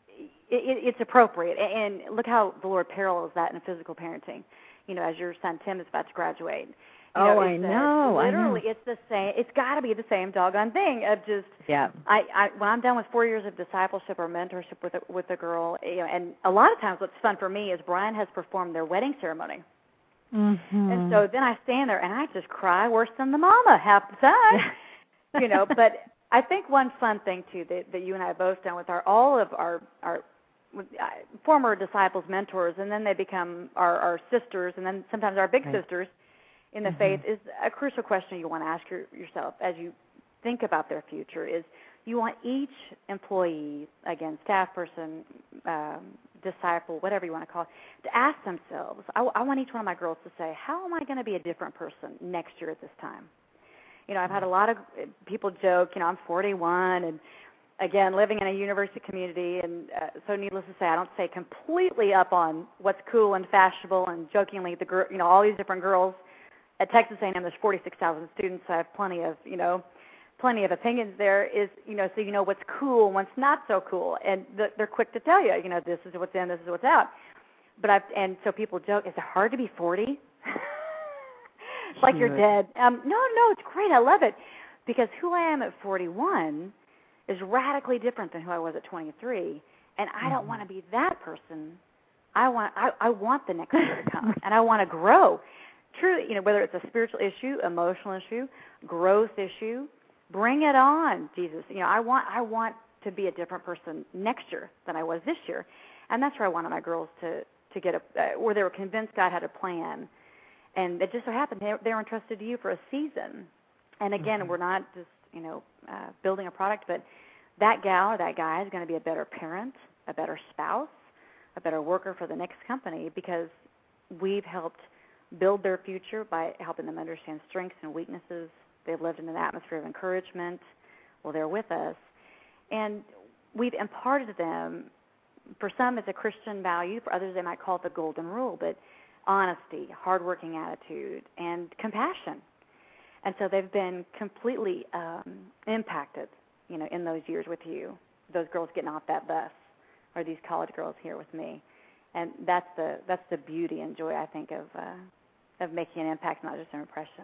it, it's appropriate. And look how the Lord parallels that in physical parenting. You know, as your son Tim is about to graduate. You oh, know, I know. Literally, I know. it's the same. It's got to be the same doggone thing of just. Yeah. I, I when I'm done with four years of discipleship or mentorship with a, with a girl, you know, and a lot of times what's fun for me is Brian has performed their wedding ceremony. Mm-hmm. And so then I stand there and I just cry worse than the mama half the time, you know. But I think one fun thing too that, that you and I have both done with our all of our our uh, former disciples, mentors, and then they become our, our sisters, and then sometimes our big right. sisters in the mm-hmm. faith, is a crucial question you want to ask your, yourself as you think about their future. Is you want each employee, again, staff person, um, disciple, whatever you want to call it, to ask themselves, I, I want each one of my girls to say, how am I going to be a different person next year at this time? You know, I've had a lot of people joke, you know, I'm forty-one, and again, living in a university community, and uh, so needless to say, I don't stay completely up on what's cool and fashionable, and jokingly, the girl, you know, all these different girls at Texas A and M, there's forty-six thousand students, so I have plenty of, you know, plenty of opinions there, is, you know, so you know what's cool and what's not so cool, and the, they're quick to tell you, you know, this is what's in, this is what's out. But I've, and so people joke, is it hard to be forty? It's like you're dead. Um, no, no, it's great. I love it, because who I am at forty-one is radically different than who I was at twenty-three, and I don't want to be that person. I want, I, I want the next year to come, and I want to grow. Truly, you know, whether it's a spiritual issue, emotional issue, growth issue, bring it on, Jesus. You know, I want, I want to be a different person next year than I was this year, and that's where I wanted my girls to to get a, uh, where they were convinced God had a plan, and it just so happened they, they were entrusted to you for a season. And again, mm-hmm. we're not just, you know, uh, building a product, but that gal or that guy is going to be a better parent, a better spouse, a better worker for the next company, because we've helped build their future by helping them understand strengths and weaknesses. They've lived in an atmosphere of encouragement while they're with us. And we've imparted to them, for some it's a Christian value, for others they might call it the golden rule, but honesty, hardworking attitude, and compassion. And so they've been completely um, impacted, you know, in those years with you, those girls getting off that bus, or these college girls here with me. And that's the that's the beauty and joy, I think, of uh, of making an impact, not just an impression.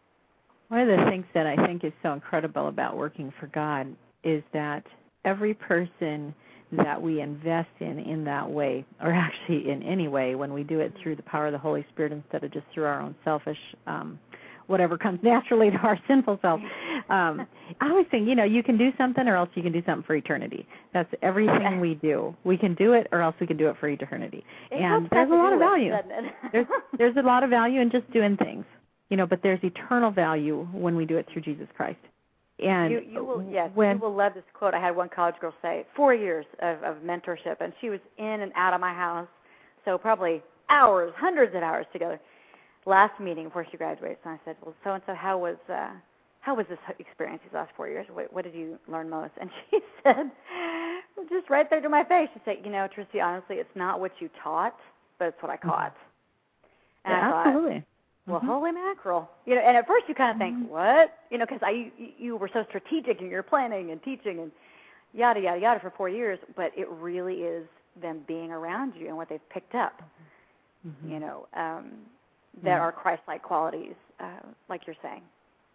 One of the things that I think is so incredible about working for God is that every person that we invest in in that way, or actually in any way, when we do it through the power of the Holy Spirit instead of just through our own selfish, um, whatever comes naturally to our sinful self. Um, I always think, you know, you can do something or else you can do something for eternity. That's everything we do. We can do it or else we can do it for eternity. It and there's a lot of value. It, there's, there's a lot of value in just doing things, you know, but there's eternal value when we do it through Jesus Christ. And you, you will, yes, when, you will love this quote. I had one college girl say, four years of, of mentorship, and she was in and out of my house, so probably hours, hundreds of hours together. Last meeting before she graduates, and I said, well, so-and-so, how was uh, how was this experience these last four years? What, what did you learn most? And she said, just right there to my face, she said, you know, Tristy, honestly, it's not what you taught, but it's what I caught. And yeah, I thought, absolutely. well, mm-hmm. holy mackerel. You know, and at first you kind of think, mm-hmm. what? You know, because I you, you were so strategic in your planning and teaching and yada, yada, yada for four years, but it really is them being around you and what they've picked up, mm-hmm. you know, um, that mm-hmm. are Christ-like qualities, uh, like you're saying.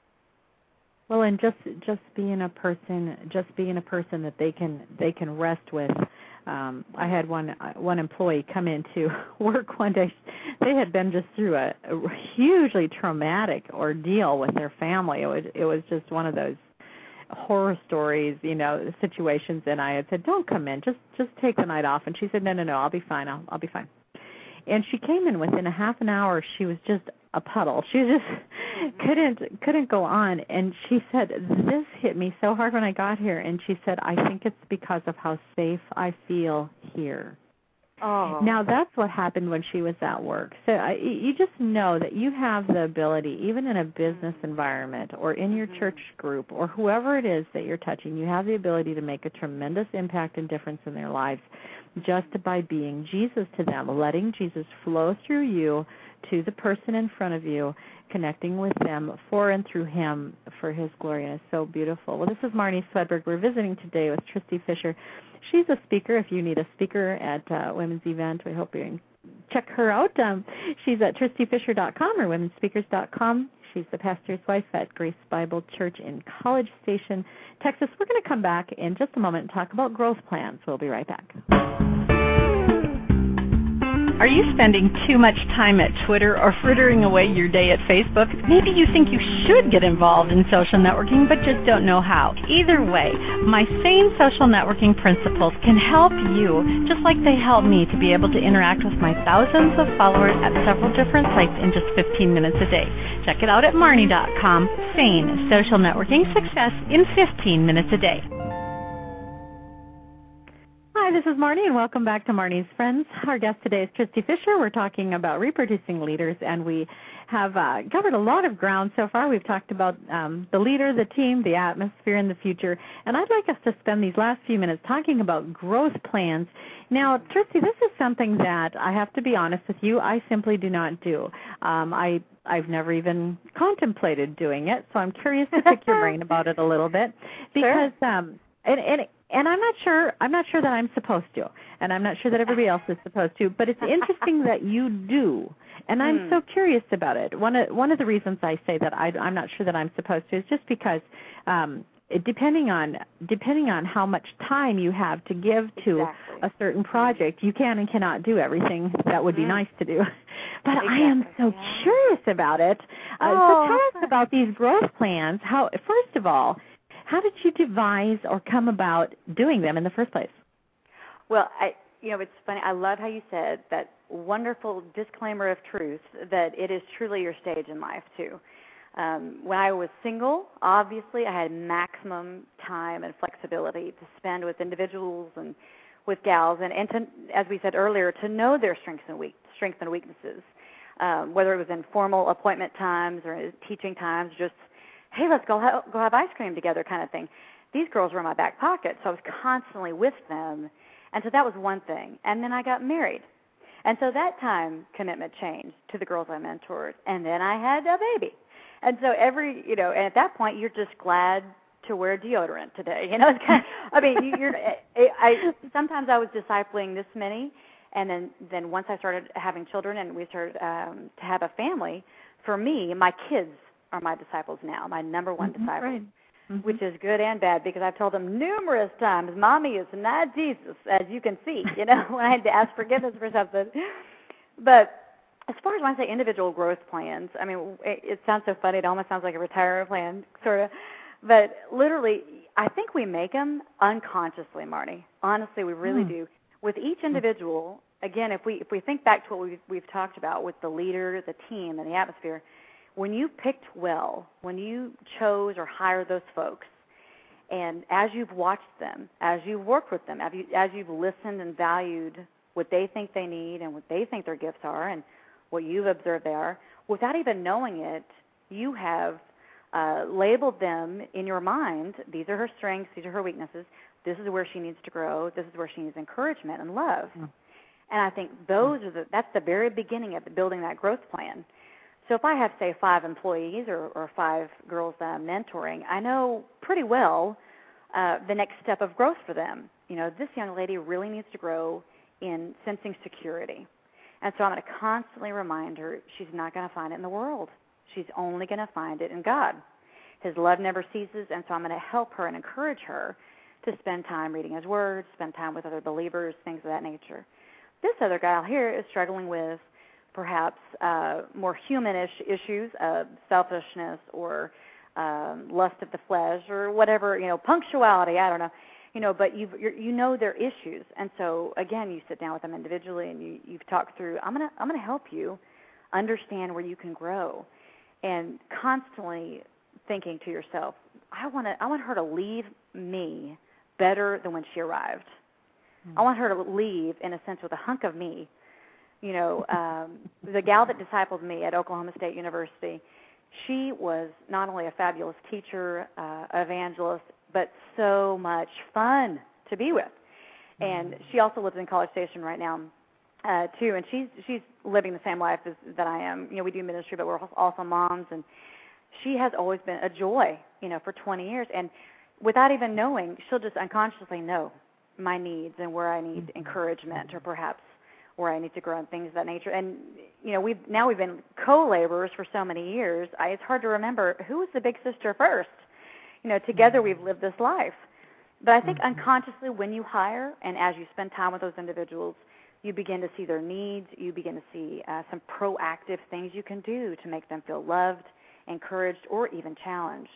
Well, and just just being a person, just being a person that they can they can rest with. Um, I had one one employee come into work one day. They had been just through a, a hugely traumatic ordeal with their family. It was it was just one of those horror stories, you know, situations. And I had said, "Don't come in. Just just take the night off." And she said, "No, no, no. I'll be fine. I'll I'll be fine." And she came in within a half an hour. She was just a puddle. She just couldn't couldn't go on. And she said, this hit me so hard when I got here. And she said, I think it's because of how safe I feel here. Oh. Now, that's what happened when she was at work. So I, you just know that you have the ability, even in a business environment or in your mm-hmm. church group or whoever it is that you're touching, you have the ability to make a tremendous impact and difference in their lives just by being Jesus to them, letting Jesus flow through you to the person in front of you, connecting with them for and through him for his glory. And it's so beautiful. Well, this is Marnie Swedberg. We're visiting today with Tristy Fisher. She's a speaker. If you need a speaker at a women's event, we hope you can check her out. Um, she's at tristy fisher dot com or women's speakers dot com. She's the pastor's wife at Grace Bible Church in College Station, Texas. We're going to come back in just a moment and talk about growth plans. We'll be right back. Are you spending too much time at Twitter or frittering away your day at Facebook? Maybe you think you should get involved in social networking but just don't know how. Either way, my Sane Social Networking principles can help you, just like they help me to be able to interact with my thousands of followers at several different sites in just fifteen minutes a day. Check it out at Marnie dot com. Sane Social Networking Success in fifteen minutes a day. Hi, this is Marnie, and welcome back to Marnie's Friends. Our guest today is Christy Fisher. We're talking about reproducing leaders, and we have uh, covered a lot of ground so far. We've talked about um, the leader, the team, the atmosphere, and the future. And I'd like us to spend these last few minutes talking about growth plans. Now, Christy, this is something that I have to be honest with you, I simply do not do. Um, I I've never even contemplated doing it, so I'm curious to pick your brain about it a little bit because sure. um, and, and And I'm not sure. I'm not sure that I'm supposed to, and I'm not sure that everybody else is supposed to. But it's interesting that you do, and I'm hmm. so curious about it. One of one of the reasons I say that I, I'm not sure that I'm supposed to is just because, um, it, depending on depending on how much time you have to give to exactly. a certain project, you can and cannot do everything that would be mm. nice to do. But exactly. I am so yeah. curious about it. Uh, oh, so tell us about these growth plans. How, first of all, how did you devise or come about doing them in the first place? Well, I, you know, it's funny. I love how you said that wonderful disclaimer of truth that it is truly your stage in life, too. Um, when I was single, obviously, I had maximum time and flexibility to spend with individuals and with gals, and, and to, as we said earlier, to know their strengths and, weak, strengths and weaknesses, um, whether it was in formal appointment times or teaching times, just hey, let's go ha- go have ice cream together kind of thing. These girls were in my back pocket, so I was constantly with them. And so that was one thing. And then I got married. And so that time commitment changed to the girls I mentored. And then I had a baby. And so every, you know, and at that point, you're just glad to wear deodorant today. You know, it's kind of, I mean, you're, I, I, sometimes I was discipling this many. And then, then once I started having children and we started um, to have a family, for me, my kids are my disciples now, my number one mm-hmm, disciple, right. mm-hmm. which is good and bad because I've told them numerous times, Mommy is not Jesus, as you can see, you know, when I had to ask forgiveness for something. But as far as when I say individual growth plans, I mean, it, it sounds so funny. It almost sounds like a retirement plan, sort of. But literally, I think we make them unconsciously, Marnie. Honestly, we really mm. do. With each individual, again, if we if we think back to what we've, we've talked about with the leader, the team, and the atmosphere, when you picked well, when you chose or hired those folks, and as you've watched them, as you've worked with them, as, you, as you've listened and valued what they think they need and what they think their gifts are and what you've observed they are, without even knowing it, you have uh, labeled them in your mind. These are her strengths. These are her weaknesses. This is where she needs to grow. This is where she needs encouragement and love. Mm. And I think those are the, that's the very beginning of building that growth plan. So if I have, say, five employees or, or five girls that I'm mentoring, I know pretty well uh, the next step of growth for them. You know, this young lady really needs to grow in sensing security. And so I'm going to constantly remind her she's not going to find it in the world. She's only going to find it in God. His love never ceases, and so I'm going to help her and encourage her to spend time reading his word, spend time with other believers, things of that nature. This other gal here is struggling with perhaps uh, more humanish issues of selfishness or um, lust of the flesh or whatever, you know, punctuality, I don't know, you know, but you've, you're, you know their issues. And so, again, you sit down with them individually and you, you've talked through, I'm going to I'm gonna help you understand where you can grow and constantly thinking to yourself, I want to I want her to leave me better than when she arrived. Mm-hmm. I want her to leave, in a sense, with a hunk of me. You know, um, the gal that discipled me at Oklahoma State University, she was not only a fabulous teacher, uh, evangelist, but so much fun to be with. And she also lives in College Station right now, uh, too, and she's she's living the same life as that I am. You know, we do ministry, but we're also moms, and she has always been a joy, you know, for twenty years. And without even knowing, she'll just unconsciously know my needs and where I need encouragement or perhaps where I need to grow and things of that nature. And, you know, we've now we've been co-laborers for so many years, I, it's hard to remember who was the big sister first. You know, together we've lived this life. But I think unconsciously when you hire and as you spend time with those individuals, You begin to see their needs. You begin to see uh, some proactive things you can do to make them feel loved, encouraged, or even challenged.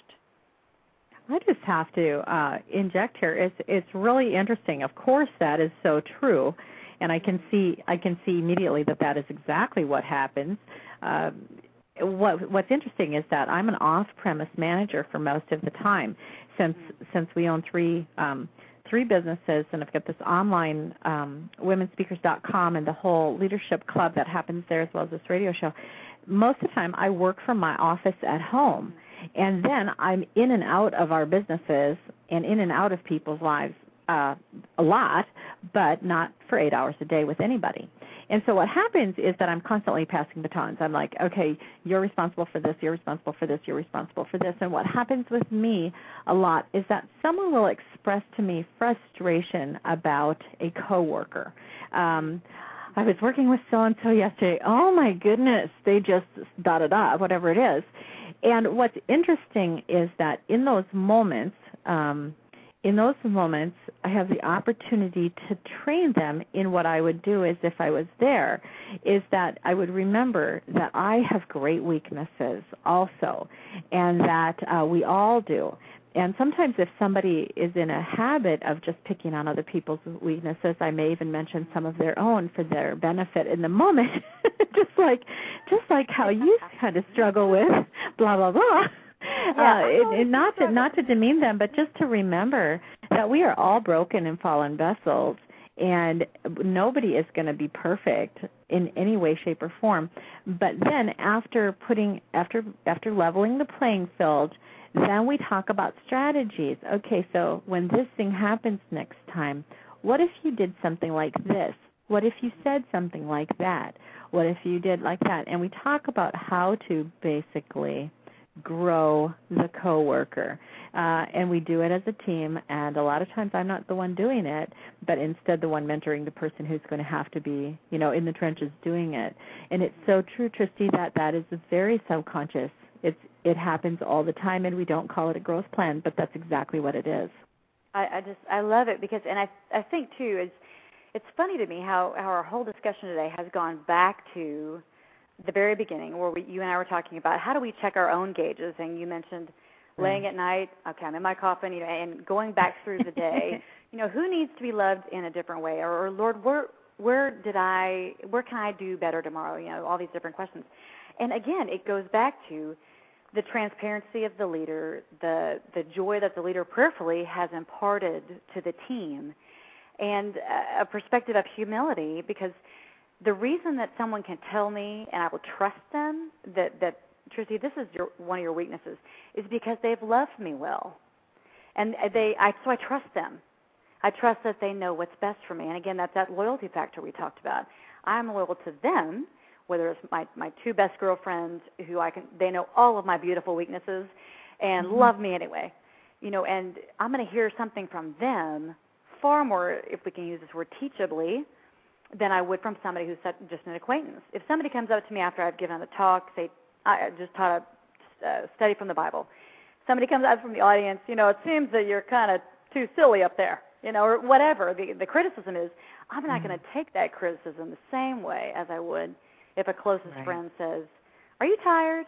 I just have to uh, inject here. It's it's really interesting. Of course, that is so true, and I can see I can see immediately that that is exactly what happens. Uh, what what's interesting is that I'm an off-premise manager for most of the time, since since we own three. Um, three businesses, and I've got this online um, women speakers dot com and the whole leadership club that happens there, as well as this radio show. Most of the time I work from my office at home, and then I'm in and out of our businesses and in and out of people's lives uh, a lot, but not for eight hours a day with anybody. And so what happens is that I'm constantly passing batons. I'm like, okay, you're responsible for this, you're responsible for this, you're responsible for this. And what happens with me a lot is that someone will express to me frustration about a coworker. Um, I was working with so-and-so yesterday. Oh, my goodness, they just da-da-da, whatever it is. And what's interesting is that in those moments, um, in those moments, I have the opportunity to train them in what I would do as if I was there, is that I would remember that I have great weaknesses also, and that uh, we all do. And sometimes if somebody is in a habit of just picking on other people's weaknesses, I may even mention some of their own for their benefit in the moment, just like just like how you kind of struggle with blah, blah, blah. Yeah. Uh, and, and not to not to demean them, but just to remember that we are all broken and fallen vessels, and nobody is going to be perfect in any way, shape, or form. But then after putting after after leveling the playing field, then we talk about strategies. Okay, so when this thing happens next time, what if you did something like this? What if you said something like that? What if you did like that? And we talk about how to basically grow the coworker, uh, and we do it as a team. And a lot of times, I'm not the one doing it, but instead the one mentoring the person who's going to have to be, you know, in the trenches doing it. And it's so true, Tristi, that that is very subconscious. It's it happens all the time, and we don't call it a growth plan, but that's exactly what it is. I, I just I love it because, and I I think too, it's it's funny to me how how our whole discussion today has gone back to the very beginning, where we, you and I were talking about how do we check our own gauges, and you mentioned laying at night, okay, I'm in my coffin, you know, and going back through the day, you know, who needs to be loved in a different way, or, or Lord, where where did I, where can I do better tomorrow, you know, all these different questions. And again, it goes back to the transparency of the leader, the the joy that the leader prayerfully has imparted to the team, and a perspective of humility, because the reason that someone can tell me, and I will trust them, that, that Tristi, this is your, one of your weaknesses, is because they've loved me well. And they, I, so I trust them. I trust that they know what's best for me. And again, that's that loyalty factor we talked about. I'm loyal to them, whether it's my, my two best girlfriends who I can, they know all of my beautiful weaknesses and mm-hmm. love me anyway. You know, and I'm going to hear something from them far more, if we can use this word, teachably, than I would from somebody who's just an acquaintance. If somebody comes up to me after I've given a talk, say, I just taught a uh, study from the Bible, somebody comes up from the audience, you know, it seems that you're kind of too silly up there, you know, or whatever the, the criticism is, I'm not mm-hmm. going to take that criticism the same way as I would if a closest right. friend says, are you tired?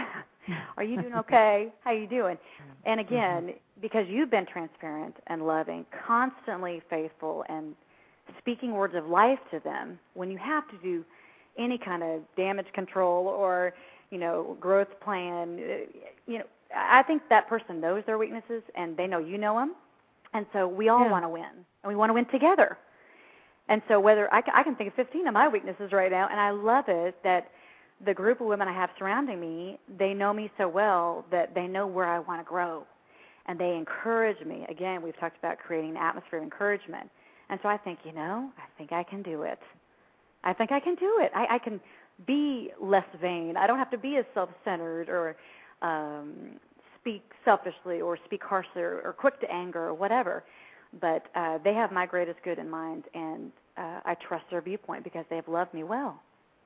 Are you doing okay? How you doing? And again, mm-hmm. because you've been transparent and loving, constantly faithful, and speaking words of life to them, when you have to do any kind of damage control or, you know, growth plan, you know, I think that person knows their weaknesses and they know you know them. And so we all yeah. want to win, and we want to win together. And so whether I, I can think of fifteen of my weaknesses right now, and I love it that the group of women I have surrounding me, they know me so well that they know where I want to grow. And they encourage me. Again, we've talked about creating an atmosphere of encouragement. And so I think, you know, I think I can do it. I think I can do it. I, I can be less vain. I don't have to be as self-centered or um, speak selfishly or speak harshly or, or quick to anger or whatever. But uh, they have my greatest good in mind, and uh, I trust their viewpoint because they have loved me well.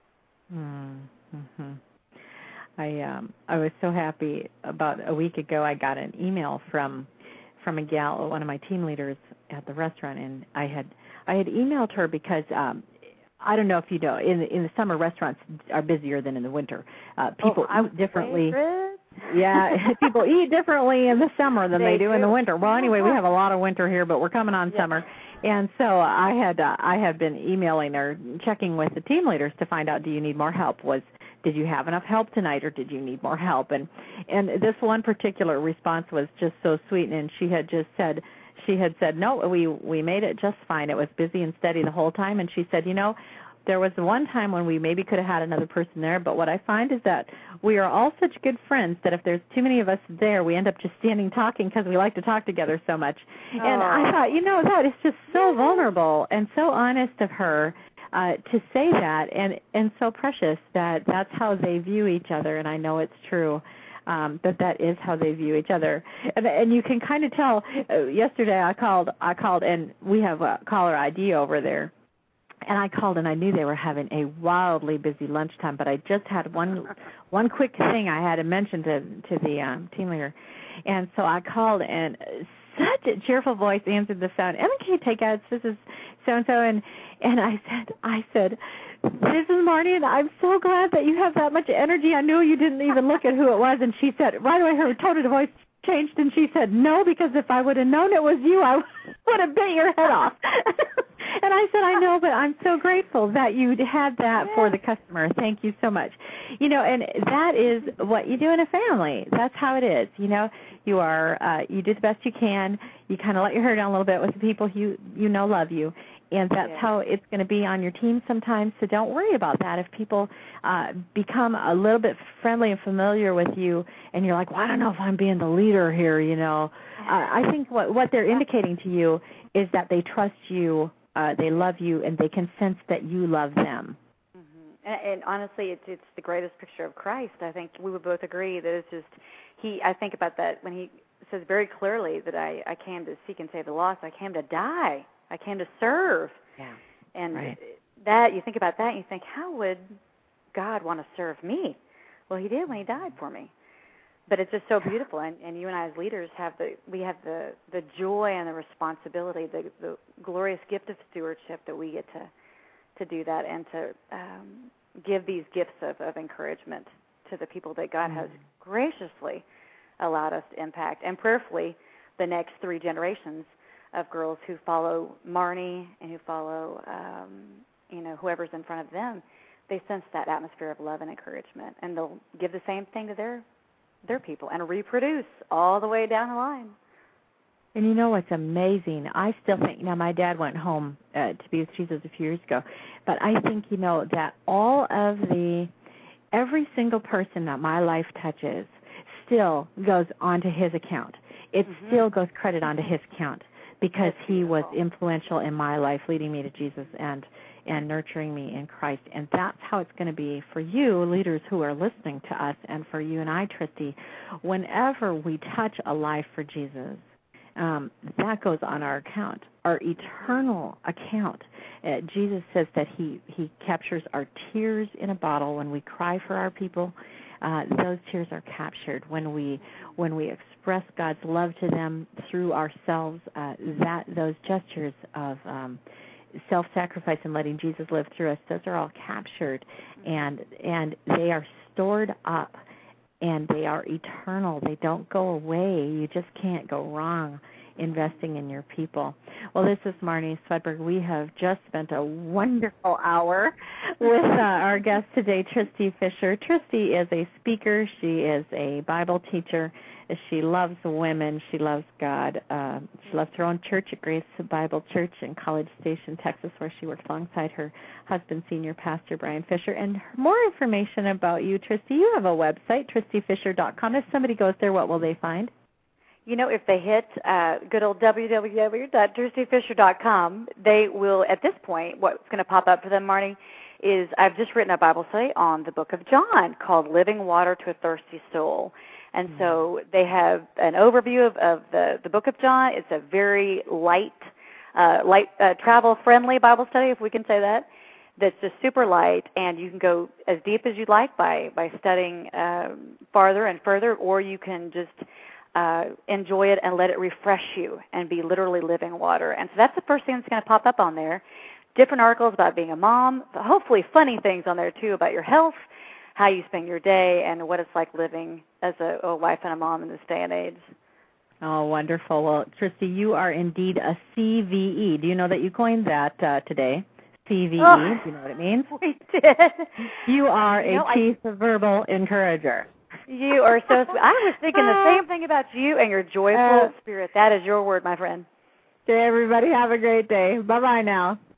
Mm-hmm. I um, I was so happy. About a week ago, I got an email from from a gal, one of my team leaders at the restaurant, and I had I had emailed her because um, I don't know if you know, in in the summer restaurants are busier than in the winter. Uh, people oh, eat differently. Favorite. Yeah, people eat differently in the summer than they, they do, do in the winter. Well, anyway, we have a lot of winter here, but we're coming on yeah. summer. And so I had uh, I had been emailing or checking with the team leaders to find out, do you need more help? Was did you have enough help tonight, or did you need more help? And and this one particular response was just so sweet, and she had just said she had said no, we we made it just fine. It was busy and steady the whole time, and she said, you know, there was one time when we maybe could have had another person there, but what I find is that we are all such good friends that if there's too many of us there, we end up just standing talking because we like to talk together so much. Oh. And I thought, you know, that is just so vulnerable and so honest of her uh, to say that, and, and so precious that that's how they view each other, and I know it's true. Um, that that is how they view each other, and, and you can kind of tell. Uh, yesterday, I called, I called, and we have a caller I D over there. And I called, and I knew they were having a wildly busy lunchtime, but I just had one one quick thing I had to mention to to the um, team leader. And so I called, and such a cheerful voice answered the phone. M and K Takeouts, this is so-and-so. And, and I said, I said, this is Marnie, and I'm so glad that you have that much energy. I knew you didn't even look at who it was. And she said, right away, her tone of voice changed, and she said, no, because if I would have known it was you, I would have bit your head off. And I said, I know, but I'm so grateful that you had that for the customer. Thank you so much. You know, and that is what you do in a family. That's how it is. You know, you are, uh, you do the best you can. You kind of let your hair down a little bit with the people you, you know love you. And that's yeah. how it's going to be on your team sometimes, so don't worry about that. If people uh, become a little bit friendly and familiar with you, and you're like, well, I don't know if I'm being the leader here, you know. Uh, I think what, what they're indicating to you is that they trust you, uh, they love you, and they can sense that you love them. Mm-hmm. And, and honestly, it's, it's the greatest picture of Christ. I think we would both agree that it's just, he. I think about that when he says very clearly that I, I came to seek and save the lost. I came to die. I came to serve. Yeah. And right. that, you think about that and you think, how would God want to serve me? Well, he did when he died for me. But it's just so beautiful, and, and you and I as leaders have the, we have the, the joy and the responsibility, the, the glorious gift of stewardship that we get to, to do that and to um, give these gifts of, of encouragement to the people that God mm-hmm. has graciously allowed us to impact, and prayerfully the next three generations of girls who follow Marnie and who follow, um, you know, whoever's in front of them. They sense that atmosphere of love and encouragement, and they'll give the same thing to their their people and reproduce all the way down the line. And you know what's amazing? I still think, now my dad went home uh, to be with Jesus a few years ago, but I think, you know, that all of the, every single person that my life touches still goes onto his account. It mm-hmm. still goes credit onto his account. Because he was influential in my life, leading me to Jesus and, and nurturing me in Christ. And that's how it's going to be for you, leaders who are listening to us, and for you and I, Tristy. Whenever we touch a life for Jesus, um, that goes on our account, our eternal account. Uh, Jesus says that he, he captures our tears in a bottle when we cry for our people. Uh, those tears are captured when we when we express God's love to them through ourselves. Uh, that those gestures of um, self-sacrifice and letting Jesus live through us, those are all captured, and and they are stored up, and they are eternal. They don't go away. You just can't go wrong investing in your people. Well, this is Marnie Swedberg. We have just spent a wonderful hour with uh, our guest today, Tristy Fisher. Tristy is a speaker. She is a Bible teacher. She loves women. She loves God. Uh, she loves her own church at Grace Bible Church in College Station, Texas, where she works alongside her husband, Senior Pastor Brian Fisher. And more information about you, Tristy, you have a website, tristy fisher dot com. If somebody goes there, what will they find? You know, if they hit uh, good old w w w dot tristy fisher dot com, they will, at this point, what's going to pop up for them, Marnie, is I've just written a Bible study on the book of John called Living Water to a Thirsty Soul. And mm-hmm. so they have an overview of, of the, the book of John. It's a very light, uh, light uh, travel-friendly Bible study, if we can say that, that's just super light, and you can go as deep as you'd like by, by studying um, farther and further, or you can just Uh, enjoy it and let it refresh you and be literally living water. And so that's the first thing that's going to pop up on there. different articles about being a mom, hopefully funny things on there, too, about your health, how you spend your day, and what it's like living as a, a wife and a mom in this day and age. Oh, wonderful. Well, Tristi, you are indeed a C V E. Do you know that you coined that uh, today? C V E. Oh, Do you know what it means? We did. You are you a know, chief I, verbal encourager. You are so sweet. I was thinking the same thing about you and your joyful uh, spirit. That is your word, my friend. Okay, everybody, have a great day. Bye-bye now.